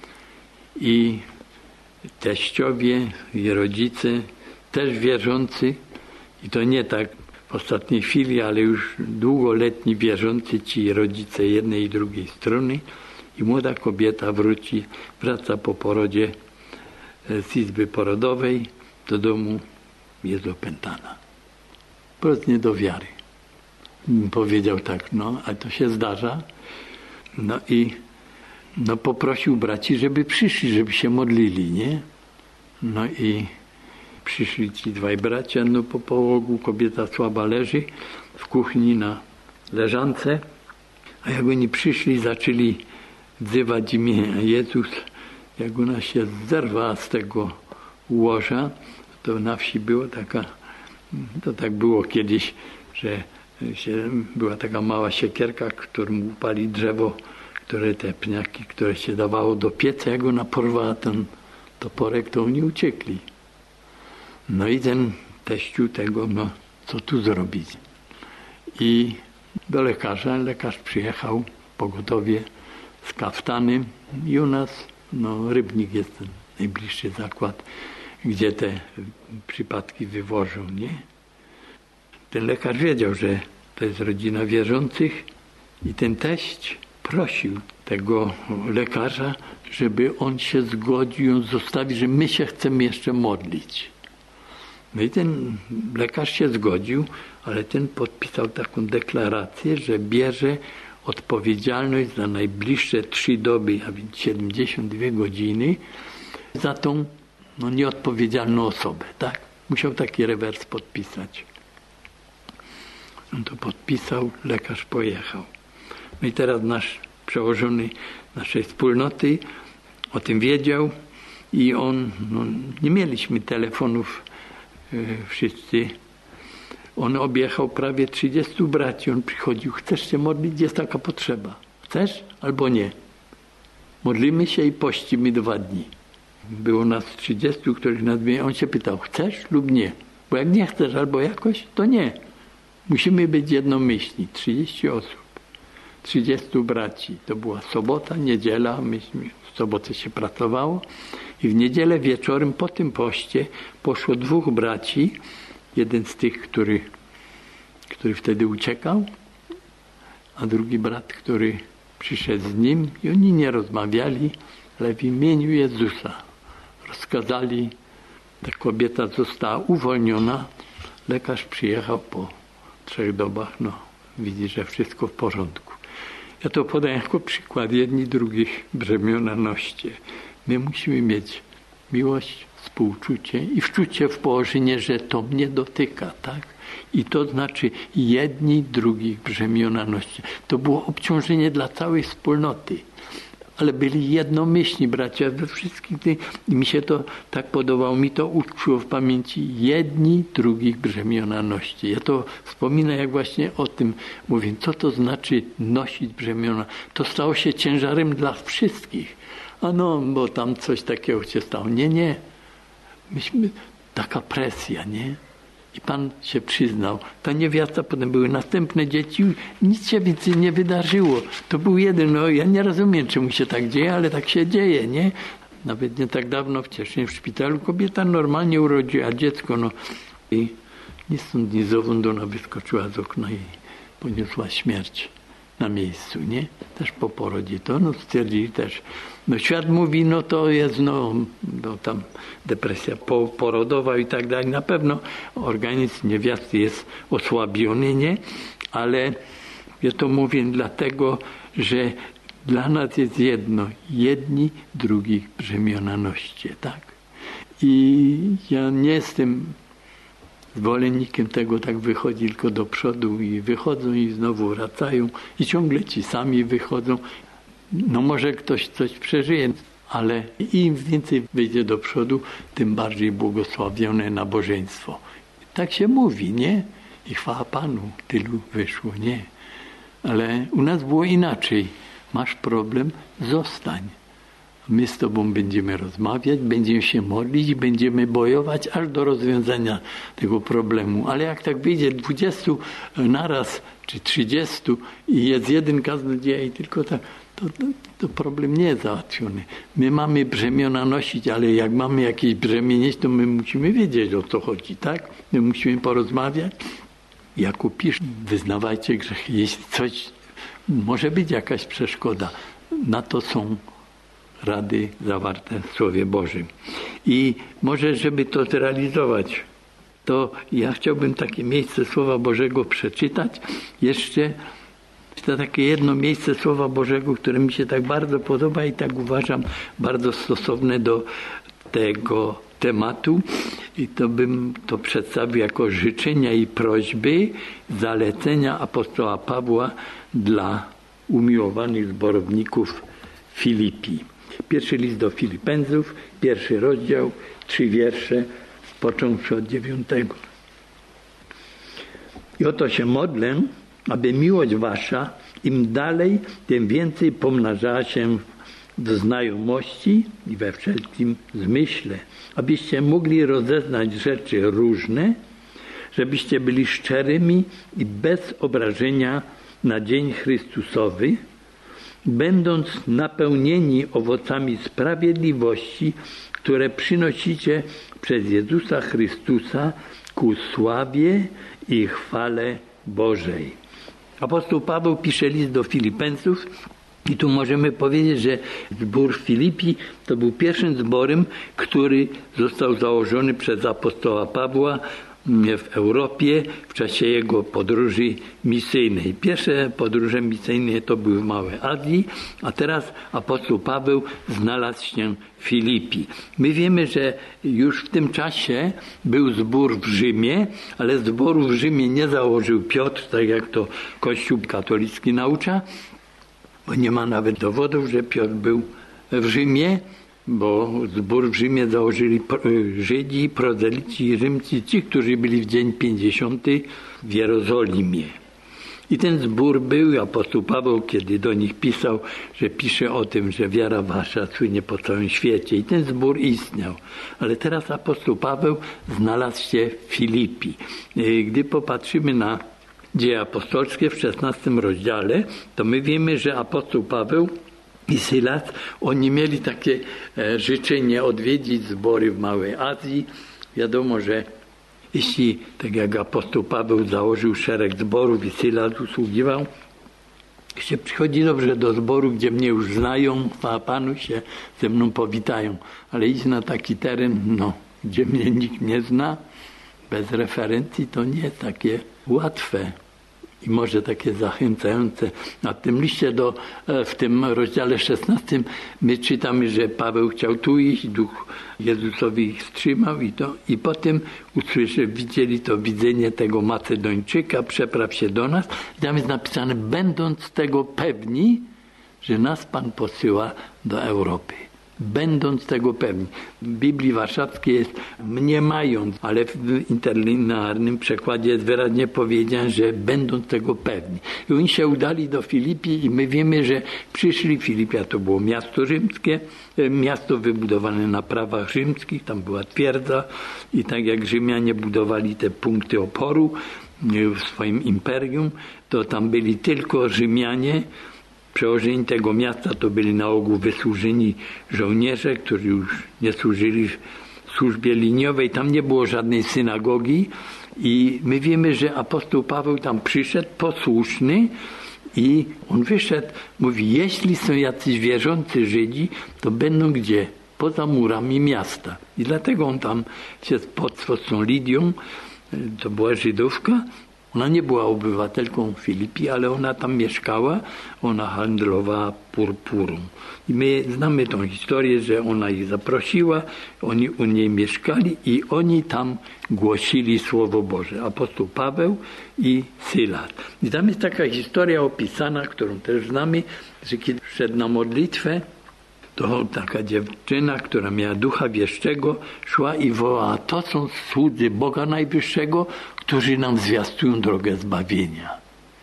i teściowie i rodzice też wierzący i to nie tak w ostatniej chwili, ale już długoletni wierzący ci rodzice jednej i drugiej strony i młoda kobieta wróci, wraca po porodzie z izby porodowej do domu, jest opętana. Po prostu nie do wiary. Powiedział tak, no, a to się zdarza. No i no, poprosił braci, żeby przyszli, żeby się modlili, nie? No i przyszli ci dwaj bracia, no po połogu kobieta słaba leży w kuchni na leżance, a jak oni przyszli, zaczęli wzywać imię Jezus, jak ona się zerwała z tego łoża, to na wsi było taka, to tak było kiedyś, że się, była taka mała siekierka, którą upali drzewo, które te pniaki, które się dawało do pieca, jak ona porwała ten toporek, to oni uciekli. No i ten teściu tego, no co tu zrobić? I do lekarza, lekarz przyjechał, pogotowie z kaftanem i u nas, no Rybnik jest ten najbliższy zakład, gdzie te przypadki wywożą, nie? Ten lekarz wiedział, że to jest rodzina wierzących i ten teść prosił tego lekarza, żeby on się zgodził, ją zostawić, że my się chcemy jeszcze modlić. No i ten lekarz się zgodził, ale ten podpisał taką deklarację, że bierze odpowiedzialność za najbliższe trzy doby, a więc siedemdziesiąt dwie godziny, za tą no, nieodpowiedzialną osobę. Tak? Musiał taki rewers podpisać. On to podpisał, lekarz pojechał. No i teraz nasz przełożony naszej wspólnoty o tym wiedział i on, no, nie mieliśmy telefonów yy, wszyscy. On objechał prawie trzydziestu braci. On przychodził, chcesz się modlić? Jest taka potrzeba. Chcesz albo nie? modlimy się i pościmy dwa dni. Było nas trzydziestu, których nadmienił. On się pytał, chcesz lub nie? Bo jak nie chcesz albo jakoś, to nie. Musimy być jednomyślni. trzydzieści osób. trzydziestu braci. To była sobota, niedziela. Myśmy w sobotę się pracowało. I w niedzielę wieczorem po tym poście poszło dwóch braci. Jeden z tych, który, który wtedy uciekał, a drugi brat, który przyszedł z nim. I oni nie rozmawiali, ale w imieniu Jezusa rozkazali. Ta kobieta została uwolniona. Lekarz przyjechał po trzech dobach. No, widzi, że wszystko w porządku. Ja to podaję jako przykład. Jedni drugich brzemiona noście. My musimy mieć miłość, współczucie i wczucie w położenie, że to mnie dotyka, tak? I to znaczy jedni drugich brzemiona noście. To było obciążenie dla całej wspólnoty. Ale byli jednomyślni bracia we wszystkich tych. I mi się to tak podobało, mi to utkwiło w pamięci. Jedni drugich brzemiona noście. Ja to wspominam, jak właśnie o tym mówię. Co to znaczy nosić brzemiona? To stało się ciężarem dla wszystkich. A no, bo tam coś takiego się stało. Nie, nie. Myśmy, taka presja, nie? I Pan się przyznał. Ta niewiasta, potem były następne dzieci. Nic się więcej nie wydarzyło. To był jeden. No, ja nie rozumiem, czemu się tak dzieje, ale tak się dzieje, nie? Nawet nie tak dawno w Cieszynie w szpitalu kobieta normalnie urodziła dziecko. No. I ni stąd, ni zowąd ona wyskoczyła z okna i poniosła śmierć na miejscu, nie? Też po porodzie to, no stwierdzili też. No świat mówi, no to jest, no, no tam depresja po, porodowa i tak dalej. Na pewno organizm niewiasty jest osłabiony, nie? Ale ja to mówię dlatego, że dla nas jest jedno. Jedni drugich brzemiona noście, tak? I ja nie jestem zwolennikiem tego, tak wychodzi tylko do przodu i wychodzą i znowu wracają i ciągle ci sami wychodzą. No może ktoś coś przeżyje, ale im więcej wyjdzie do przodu, tym bardziej błogosławione nabożeństwo. Tak się mówi, nie? I chwała Panu, tylu wyszło, nie? Ale u nas było inaczej. Masz problem? Zostań. My z Tobą będziemy rozmawiać, będziemy się modlić i będziemy bojować aż do rozwiązania tego problemu. Ale jak tak wyjdzie dwudziestu naraz, czy trzydziestu i jest jeden kaznodzieja i tylko tak, to, to, to problem nie jest załatwiony. My mamy brzemiona nosić, ale jak mamy jakieś brzemię, to my musimy wiedzieć, o co chodzi, tak? My musimy porozmawiać. Jakub pisze, wyznawajcie grzechy. Jeśli coś, może być jakaś przeszkoda, na to są rady zawarte w Słowie Bożym. I może, żeby to zrealizować, to ja chciałbym takie miejsce Słowa Bożego przeczytać. Jeszcze to takie jedno miejsce Słowa Bożego, które mi się tak bardzo podoba i tak uważam bardzo stosowne do tego tematu. I to bym to przedstawił jako życzenia i prośby, zalecenia apostoła Pawła dla umiłowanych zborowników Filipi. Pierwszy list do Filipęzów, pierwszy rozdział, trzy wiersze, począwszy od dziewiątego. I oto się modlę, aby miłość wasza im dalej, tym więcej pomnażała się w znajomości i we wszelkim zmyśle, abyście mogli rozeznać rzeczy różne, żebyście byli szczerymi i bez obrażenia na dzień Chrystusowy, będąc napełnieni owocami sprawiedliwości, które przynosicie przez Jezusa Chrystusa ku sławie i chwale Bożej. Apostoł Paweł pisze list do Filipeńców i tu możemy powiedzieć, że zbór Filipi to był pierwszym zborem, który został założony przez apostoła Pawła w Europie w czasie jego podróży misyjnej. Pierwsze podróże misyjne to były w Małej Azji, a teraz apostoł Paweł znalazł się w Filipi. My wiemy, że już w tym czasie był zbór w Rzymie, ale zboru w Rzymie nie założył Piotr, tak jak to Kościół katolicki naucza, bo nie ma nawet dowodów, że Piotr był w Rzymie, bo zbór w Rzymie założyli Żydzi, prozelici i Rzymcy, ci, którzy byli w dzień pięćdziesiąty w Jerozolimie. I ten zbór był, apostoł Paweł, kiedy do nich pisał, że pisze o tym, że wiara wasza słynie po całym świecie. I ten zbór istniał. Ale teraz apostoł Paweł znalazł się w Filipi. Gdy popatrzymy na Dzieje apostolskie w szesnastym rozdziale, to my wiemy, że apostoł Paweł i Sylas, oni mieli takie życzenie odwiedzić zbory w Małej Azji. Wiadomo, że jeśli, tak jak apostoł Paweł założył szereg zborów i Sylas usługiwał, się przychodzi dobrze do zboru, gdzie mnie już znają, a Panu się ze mną powitają. Ale iść na taki teren, no, gdzie mnie nikt nie zna, bez referencji, to nie jest takie łatwe i może takie zachęcające. Na tym liście, do, w tym rozdziale szesnastym my czytamy, że Paweł chciał tu iść, Duch Jezusowi ich wstrzymał i to i potem usłyszy, widzieli to widzenie tego Macedończyka, przepraw się do nas. I tam jest napisane, będąc tego pewni, że nas Pan posyła do Europy. Będąc tego pewni. W Biblii Warszawskiej jest mniemając, ale w interlinearnym przekładzie jest wyraźnie powiedziane, że będąc tego pewni. I oni się udali do Filipi i my wiemy, że przyszli. Filipia to było miasto rzymskie, miasto wybudowane na prawach rzymskich, tam była twierdza i tak jak Rzymianie budowali te punkty oporu w swoim imperium, to tam byli tylko Rzymianie. Przełożeni tego miasta to byli na ogół wysłużeni żołnierze, którzy już nie służyli w służbie liniowej. Tam nie było żadnej synagogi i my wiemy, że apostoł Paweł tam przyszedł posłuszny i on wyszedł, mówi, jeśli są jacyś wierzący Żydzi, to będą gdzie? Poza murami miasta. I dlatego on tam się spotkał z tą Lidią, to była Żydówka. Ona nie była obywatelką Filipi, ale ona tam mieszkała, ona handlowała purpurą. I my znamy tą historię, że ona ich zaprosiła, oni u niej mieszkali i oni tam głosili Słowo Boże. Apostoł Paweł i Sylas. I tam jest taka historia opisana, którą też znamy, że kiedy szedł na modlitwę, to taka dziewczyna, która miała ducha wieszczego, szła i wołała, to są słudzy Boga Najwyższego, którzy nam zwiastują drogę zbawienia.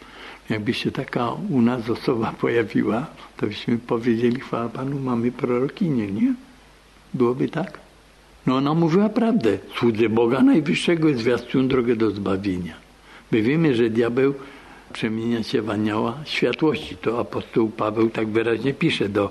Jakby się taka u nas osoba pojawiła, to byśmy powiedzieli, chwała Panu, mamy prorokinię, nie? Byłoby tak? No ona mówiła prawdę. Słudzy Boga Najwyższego zwiastują drogę do zbawienia. My wiemy, że diabeł przemienia się w anioła światłości. To apostoł Paweł tak wyraźnie pisze do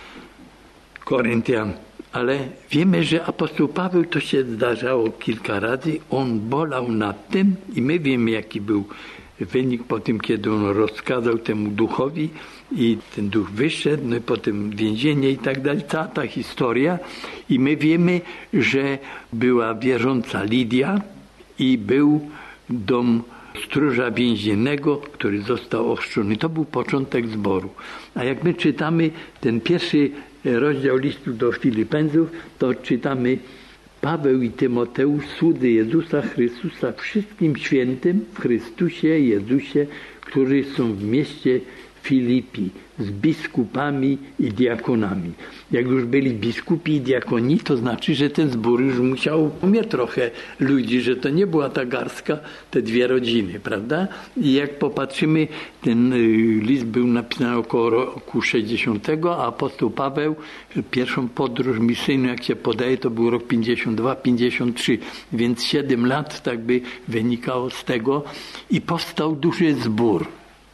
Koryntian. Ale wiemy, że apostoł Paweł to się zdarzało kilka razy. On bolał nad tym i my wiemy, jaki był wynik po tym, kiedy on rozkazał temu duchowi i ten duch wyszedł, no i potem więzienie i tak dalej. Cała ta historia. I my wiemy, że była wierząca Lidia i był dom stróża więziennego, który został ochrzczony. To był początek zboru. A jak my czytamy ten pierwszy rozdział listu do Filipenów, to czytamy Paweł i Tymoteusz, słudzy Jezusa Chrystusa, wszystkim świętym w Chrystusie Jezusie, którzy są w mieście Filipi, z biskupami i diakonami. Jak już byli biskupi i diakoni, to znaczy, że ten zbór już musiał mieć trochę ludzi, że to nie była ta garstka, te dwie rodziny, prawda? I jak popatrzymy, ten list był napisany około roku sześćdziesiątego, a apostoł Paweł pierwszą podróż misyjną, jak się podaje, to był rok pięćdziesiąt dwa pięćdziesiąt trzy, więc siedem lat tak by wynikało z tego i powstał duży zbór.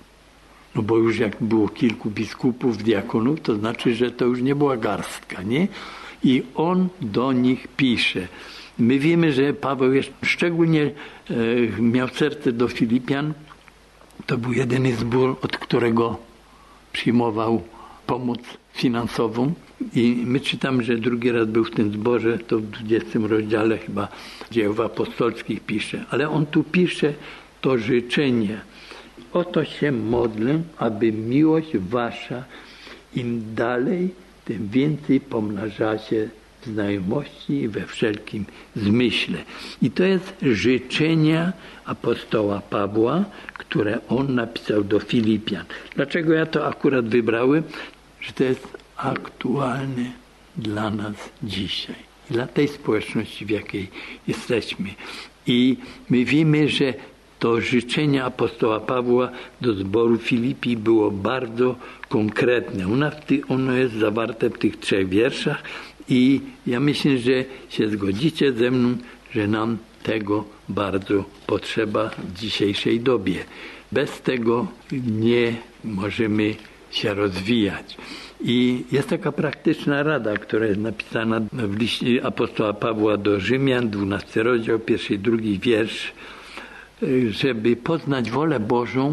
No bo już jak było kilku biskupów, diakonów, to znaczy, że to już nie była garstka, nie? I on do nich pisze. My wiemy, że Paweł jest, szczególnie e, miał serce do Filipian. To był jedyny zbór, od którego przyjmował pomoc finansową. I my czytamy, że drugi raz był w tym zborze, to w dwudziestym rozdziale chyba Dziejów Apostolskich pisze. Ale on tu pisze to życzenie. Oto się modlę, aby miłość wasza im dalej, tym więcej pomnażała się w znajomości i we wszelkim zmyśle. I to jest życzenia apostoła Pawła, które on napisał do Filipian. Dlaczego ja to akurat wybrałem? Że to jest aktualne dla nas dzisiaj. Dla tej społeczności, w jakiej jesteśmy. I my wiemy, że to życzenie apostoła Pawła do zboru Filipi było bardzo konkretne. Ono jest zawarte w tych trzech wierszach i ja myślę, że się zgodzicie ze mną, że nam tego bardzo potrzeba w dzisiejszej dobie. Bez tego nie możemy się rozwijać. I jest taka praktyczna rada, która jest napisana w liście apostoła Pawła do Rzymian, dwunasty rozdział, pierwszy i drugi wiersz. Żeby poznać wolę Bożą,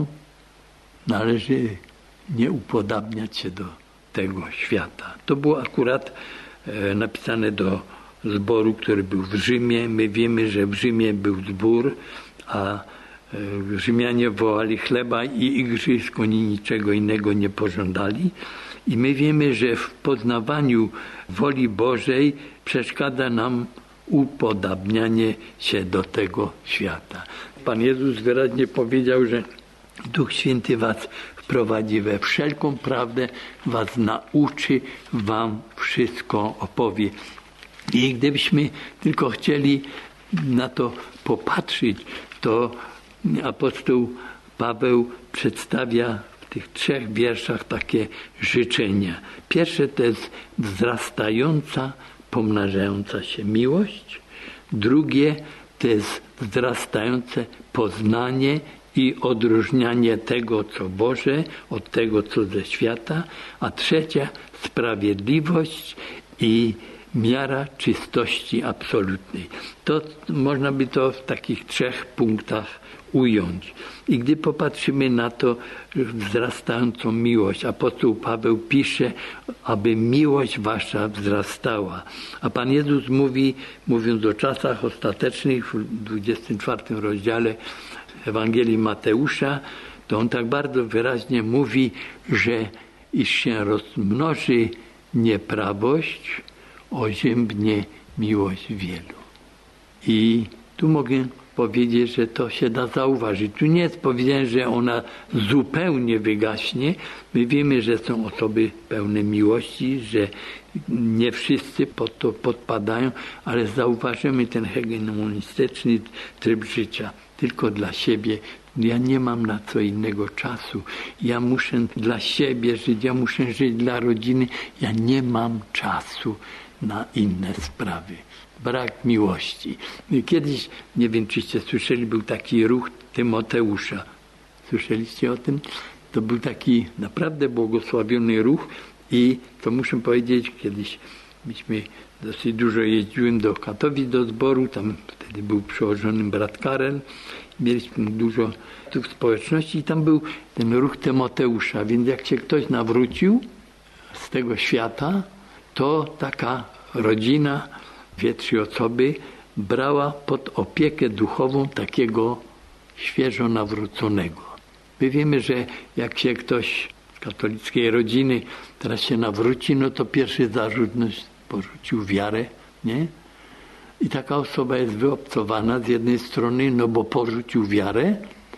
należy nie upodabniać się do tego świata. To było akurat napisane do zboru, który był w Rzymie. My wiemy, że w Rzymie był zbór, a Rzymianie wołali chleba i igrzysk, oni niczego innego nie pożądali. I my wiemy, że w poznawaniu woli Bożej przeszkadza nam upodabnianie się do tego świata. Pan Jezus wyraźnie powiedział, że Duch Święty was wprowadzi we wszelką prawdę, was nauczy, wam wszystko opowie. I gdybyśmy tylko chcieli na to popatrzeć, to apostoł Paweł przedstawia w tych trzech wierszach takie życzenia. Pierwsze to jest wzrastająca, pomnażająca się miłość. Drugie to jest wzrastające poznanie i odróżnianie tego, co Boże, od tego, co ze świata. A trzecia sprawiedliwość i miara czystości absolutnej. To można by to w takich trzech punktach ująć. I gdy popatrzymy na to wzrastającą miłość, apostoł Paweł pisze, aby miłość wasza wzrastała. A Pan Jezus mówi, mówiąc o czasach ostatecznych w dwudziestym czwartym rozdziale Ewangelii Mateusza, to on tak bardzo wyraźnie mówi, że iż się rozmnoży nieprawość, oziębnie miłość wielu. I tu mogę powiedzieć, że to się da zauważyć. Tu nie jest powiedziane, że ona zupełnie wygaśnie. My wiemy, że są osoby pełne miłości, że nie wszyscy pod to podpadają, ale zauważymy ten hegemonistyczny tryb życia. Tylko dla siebie. Ja nie mam na co innego czasu. Ja muszę dla siebie żyć, ja muszę żyć dla rodziny. Ja nie mam czasu na inne sprawy. Brak miłości. Kiedyś, nie wiem czyście słyszeli, był taki ruch Tymoteusza. Słyszeliście o tym? To był taki naprawdę błogosławiony ruch i to muszę powiedzieć, kiedyś myśmy dosyć dużo jeździłem do Katowic do zboru, tam wtedy był przełożonym brat Karel. Mieliśmy dużo tu w społeczności i tam był ten ruch Tymoteusza, więc jak się ktoś nawrócił z tego świata, to taka rodzina, dwie, trzy osoby brała pod opiekę duchową takiego świeżo nawróconego. My wiemy, że jak się ktoś z katolickiej rodziny teraz się nawróci, no to pierwszy zarzut, no, porzucił wiarę, nie? I taka osoba jest wyobcowana z jednej strony, no bo porzucił wiarę.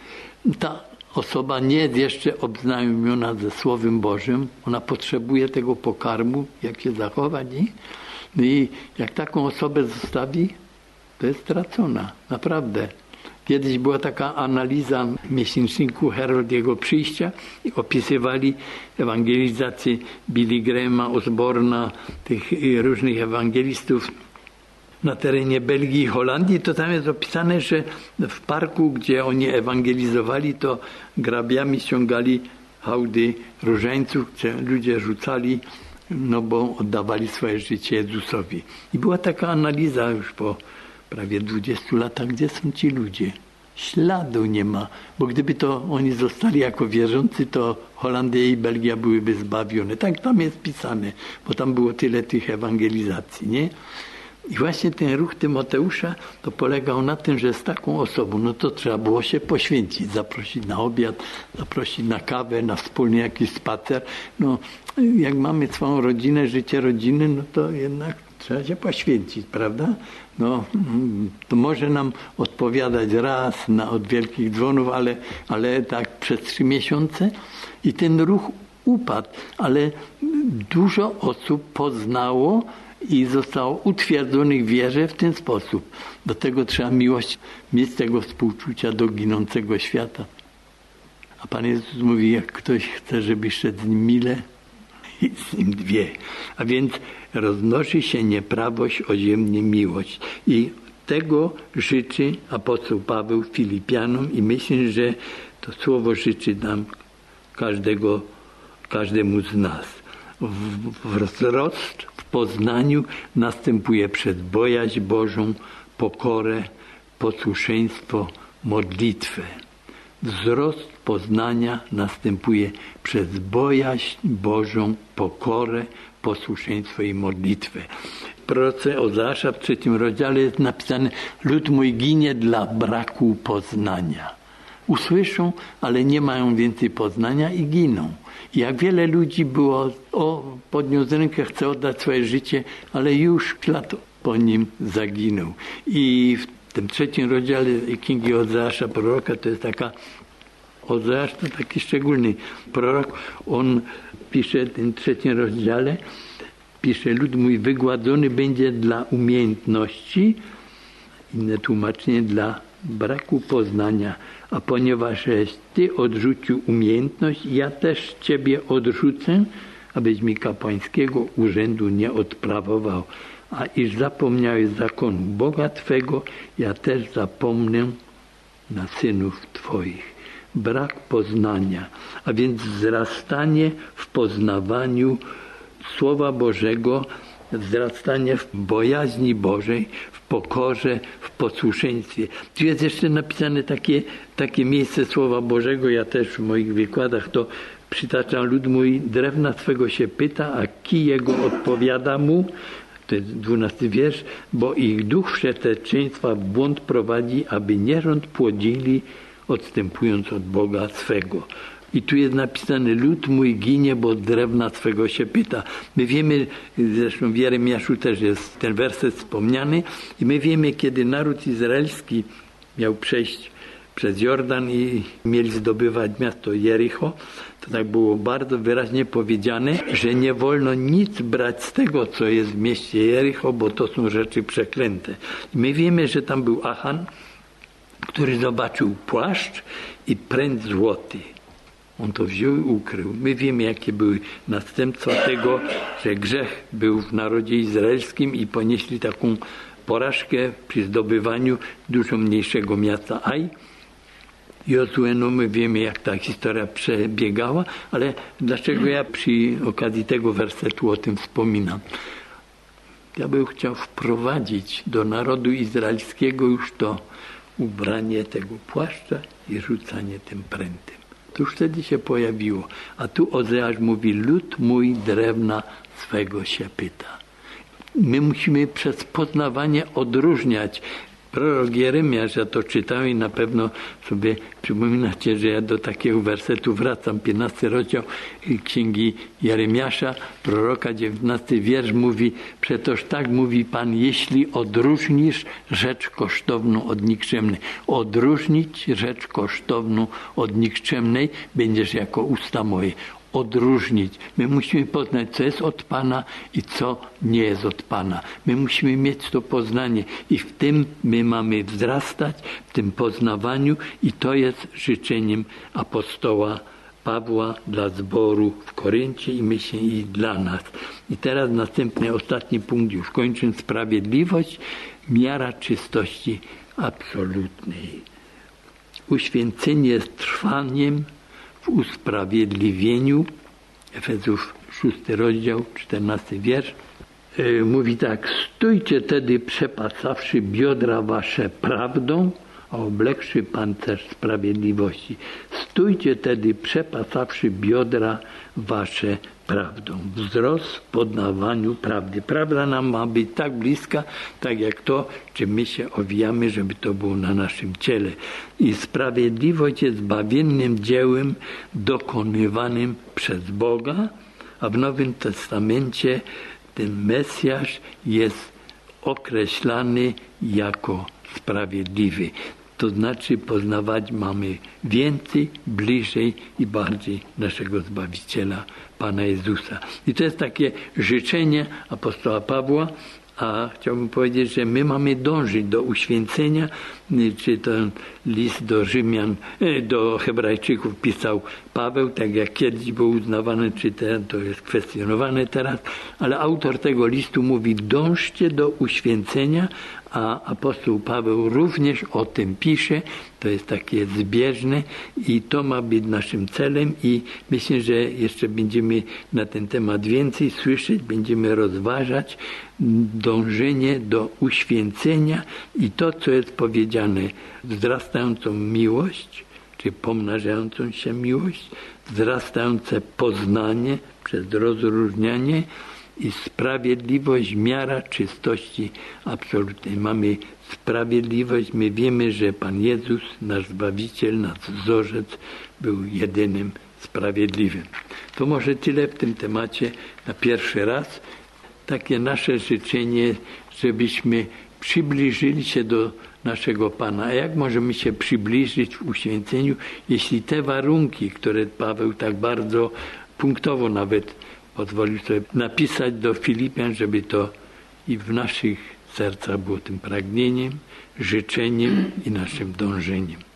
Ta osoba nie jest jeszcze obznajomiona ze Słowem Bożym. Ona potrzebuje tego pokarmu, jak się zachować. Nie? No i jak taką osobę zostawi, to jest stracona. Naprawdę. Kiedyś była taka analiza w miesięczniku Herald jego przyjścia i opisywali ewangelizację Billy Grahama, Osborna, tych różnych ewangelistów na terenie Belgii i Holandii. To tam jest opisane, że w parku, gdzie oni ewangelizowali, to grabiami ściągali hałdy różańców, gdzie ludzie rzucali, no bo oddawali swoje życie Jezusowi. I była taka analiza już po prawie dwudziestu latach, gdzie są ci ludzie. Śladu nie ma, bo gdyby to oni zostali jako wierzący, to Holandia i Belgia byłyby zbawione. Tak tam jest pisane, bo tam było tyle tych ewangelizacji, nie? I właśnie ten ruch Tymoteusza to polegał na tym, że z taką osobą, no to trzeba było się poświęcić, zaprosić na obiad, zaprosić na kawę, na wspólny jakiś spacer. No, jak mamy swoją rodzinę, życie rodziny, no to jednak trzeba się poświęcić, prawda? No, to może nam odpowiadać raz na od wielkich dzwonów, ale, ale tak przez trzy miesiące i ten ruch upadł, ale dużo osób poznało i zostało utwierdzonych w wierze w ten sposób. Do tego trzeba miłość, mieć tego współczucia do ginącego świata. A Pan Jezus mówi, jak ktoś chce, żeby szedł z nim mile, i z nim dwie. A więc roznosi się nieprawość, o ziemnie miłość. I tego życzy apostoł Paweł Filipianom i myślę, że to słowo życzy nam każdego, każdemu z nas. Wzrost w poznaniu następuje przez bojaźń Bożą, pokorę, posłuszeństwo, modlitwę. Wzrost poznania następuje przez bojaźń Bożą, pokorę, posłuszeństwo i modlitwę. W proroce Ozeasza w trzecim rozdziale jest napisane: lud mój ginie dla braku poznania. Usłyszą, ale nie mają więcej poznania i giną. I jak wiele ludzi było, o, podniósł rękę, chce oddać swoje życie, ale już ślad po nim zaginął. I w tym trzecim rozdziale Księgi Ozeasza, proroka, to jest taka, Ozeasz to taki szczególny prorok, on pisze w tym trzecim rozdziale, pisze: lud mój wygładzony będzie dla umiejętności, inne tłumaczenie, dla braku poznania, a ponieważ Ty odrzucił umiejętność, ja też Ciebie odrzucę, abyś mi kapłańskiego urzędu nie odprawował. A iż zapomniałeś zakonu Boga Twego, ja też zapomnę na synów Twoich. Brak poznania, a więc wzrastanie w poznawaniu Słowa Bożego, wzrastanie w bojaźni Bożej, w pokorze, w posłuszeństwie. Tu jest jeszcze napisane takie, takie miejsce Słowa Bożego, ja też w moich wykładach to przytaczam: lud mój drewna swego się pyta, a kij jego odpowiada mu. To jest dwunasty wiersz, bo ich duch wszeteczeństwa w błąd prowadzi, aby nierząd płodzili, odstępując od Boga swego. I tu jest napisane: lud mój ginie, bo drewna swego się pyta. My wiemy, zresztą w Jeremiaszu też jest ten werset wspomniany, i my wiemy, kiedy naród izraelski miał przejść przez Jordan i mieli zdobywać miasto Jericho, to tak było bardzo wyraźnie powiedziane, że nie wolno nic brać z tego, co jest w mieście Jericho, bo to są rzeczy przeklęte. I my wiemy, że tam był Achan, który zobaczył płaszcz i pręt złoty. On to wziął i ukrył. My wiemy, jakie były następstwa tego, że grzech był w narodzie izraelskim i ponieśli taką porażkę przy zdobywaniu dużo mniejszego miasta Aj. Jozue, no my wiemy, jak ta historia przebiegała, ale dlaczego ja przy okazji tego wersetu o tym wspominam? Ja bym chciał wprowadzić do narodu izraelskiego już to ubranie tego płaszcza i rzucanie tym prętem. To już wtedy się pojawiło. A tu Ozeasz mówi: lud mój drewna swego się pyta. My musimy przez poznawanie odróżniać. Prorok Jeremiasz, ja to czytałem i na pewno sobie przypominacie, że ja do takiego wersetu wracam. piętnasty rozdział Księgi Jeremiasza, proroka, dziewiętnasty wiersz mówi: przetoż tak mówi Pan, jeśli odróżnisz rzecz kosztowną od nikczemnej. Odróżnić rzecz kosztowną od nikczemnej będziesz jako usta moje. Odróżnić. My musimy poznać, co jest od Pana i co nie jest od Pana. My musimy mieć to poznanie i w tym my mamy wzrastać, w tym poznawaniu, i to jest życzeniem apostoła Pawła dla zboru w Koryncie i myślę i dla nas. I teraz następny, ostatni punkt, już kończąc: sprawiedliwość, miara czystości absolutnej. Uświęcenie jest trwaniem w usprawiedliwieniu. Efezów szósty rozdział, czternasty wiersz. Yy, mówi tak: stójcie tedy, przepasawszy biodra wasze prawdą, a oblekszy pancerz sprawiedliwości. Stójcie tedy, przepasawszy biodra wasze prawdą. Wzrost w poznawaniu prawdy. Prawda nam ma być tak bliska, tak jak to, czym my się owijamy, żeby to było na naszym ciele. I sprawiedliwość jest zbawiennym dziełem dokonywanym przez Boga, a w Nowym Testamencie ten Mesjasz jest określany jako sprawiedliwy. to znaczy poznawać mamy więcej, bliżej i bardziej naszego Zbawiciela, Pana Jezusa. I to jest takie życzenie apostoła Pawła, a chciałbym powiedzieć, że my mamy dążyć do uświęcenia, czy ten list do Rzymian, do Hebrajczyków pisał Paweł, tak jak kiedyś był uznawany, czy ten, to jest kwestionowane teraz, ale autor tego listu mówi: dążcie do uświęcenia, a apostoł Paweł również o tym pisze. To jest takie zbieżne i to ma być naszym celem i myślę, że jeszcze będziemy na ten temat więcej słyszeć, będziemy rozważać dążenie do uświęcenia i to, co jest powiedziane, wzrastającą miłość, czy pomnażającą się miłość, wzrastające poznanie przez rozróżnianie i sprawiedliwość, miara czystości absolutnej. Mamy sprawiedliwość, my wiemy, że Pan Jezus, nasz Zbawiciel, nasz wzorzec, był jedynym sprawiedliwym. To może tyle w tym temacie na pierwszy raz. Takie nasze życzenie, żebyśmy przybliżyli się do naszego Pana. A jak możemy się przybliżyć w uświęceniu, jeśli te warunki, które Paweł tak bardzo punktowo nawet pozwolił sobie napisać do Filipian, żeby to i w naszych sercach było tym pragnieniem, życzeniem i naszym dążeniem.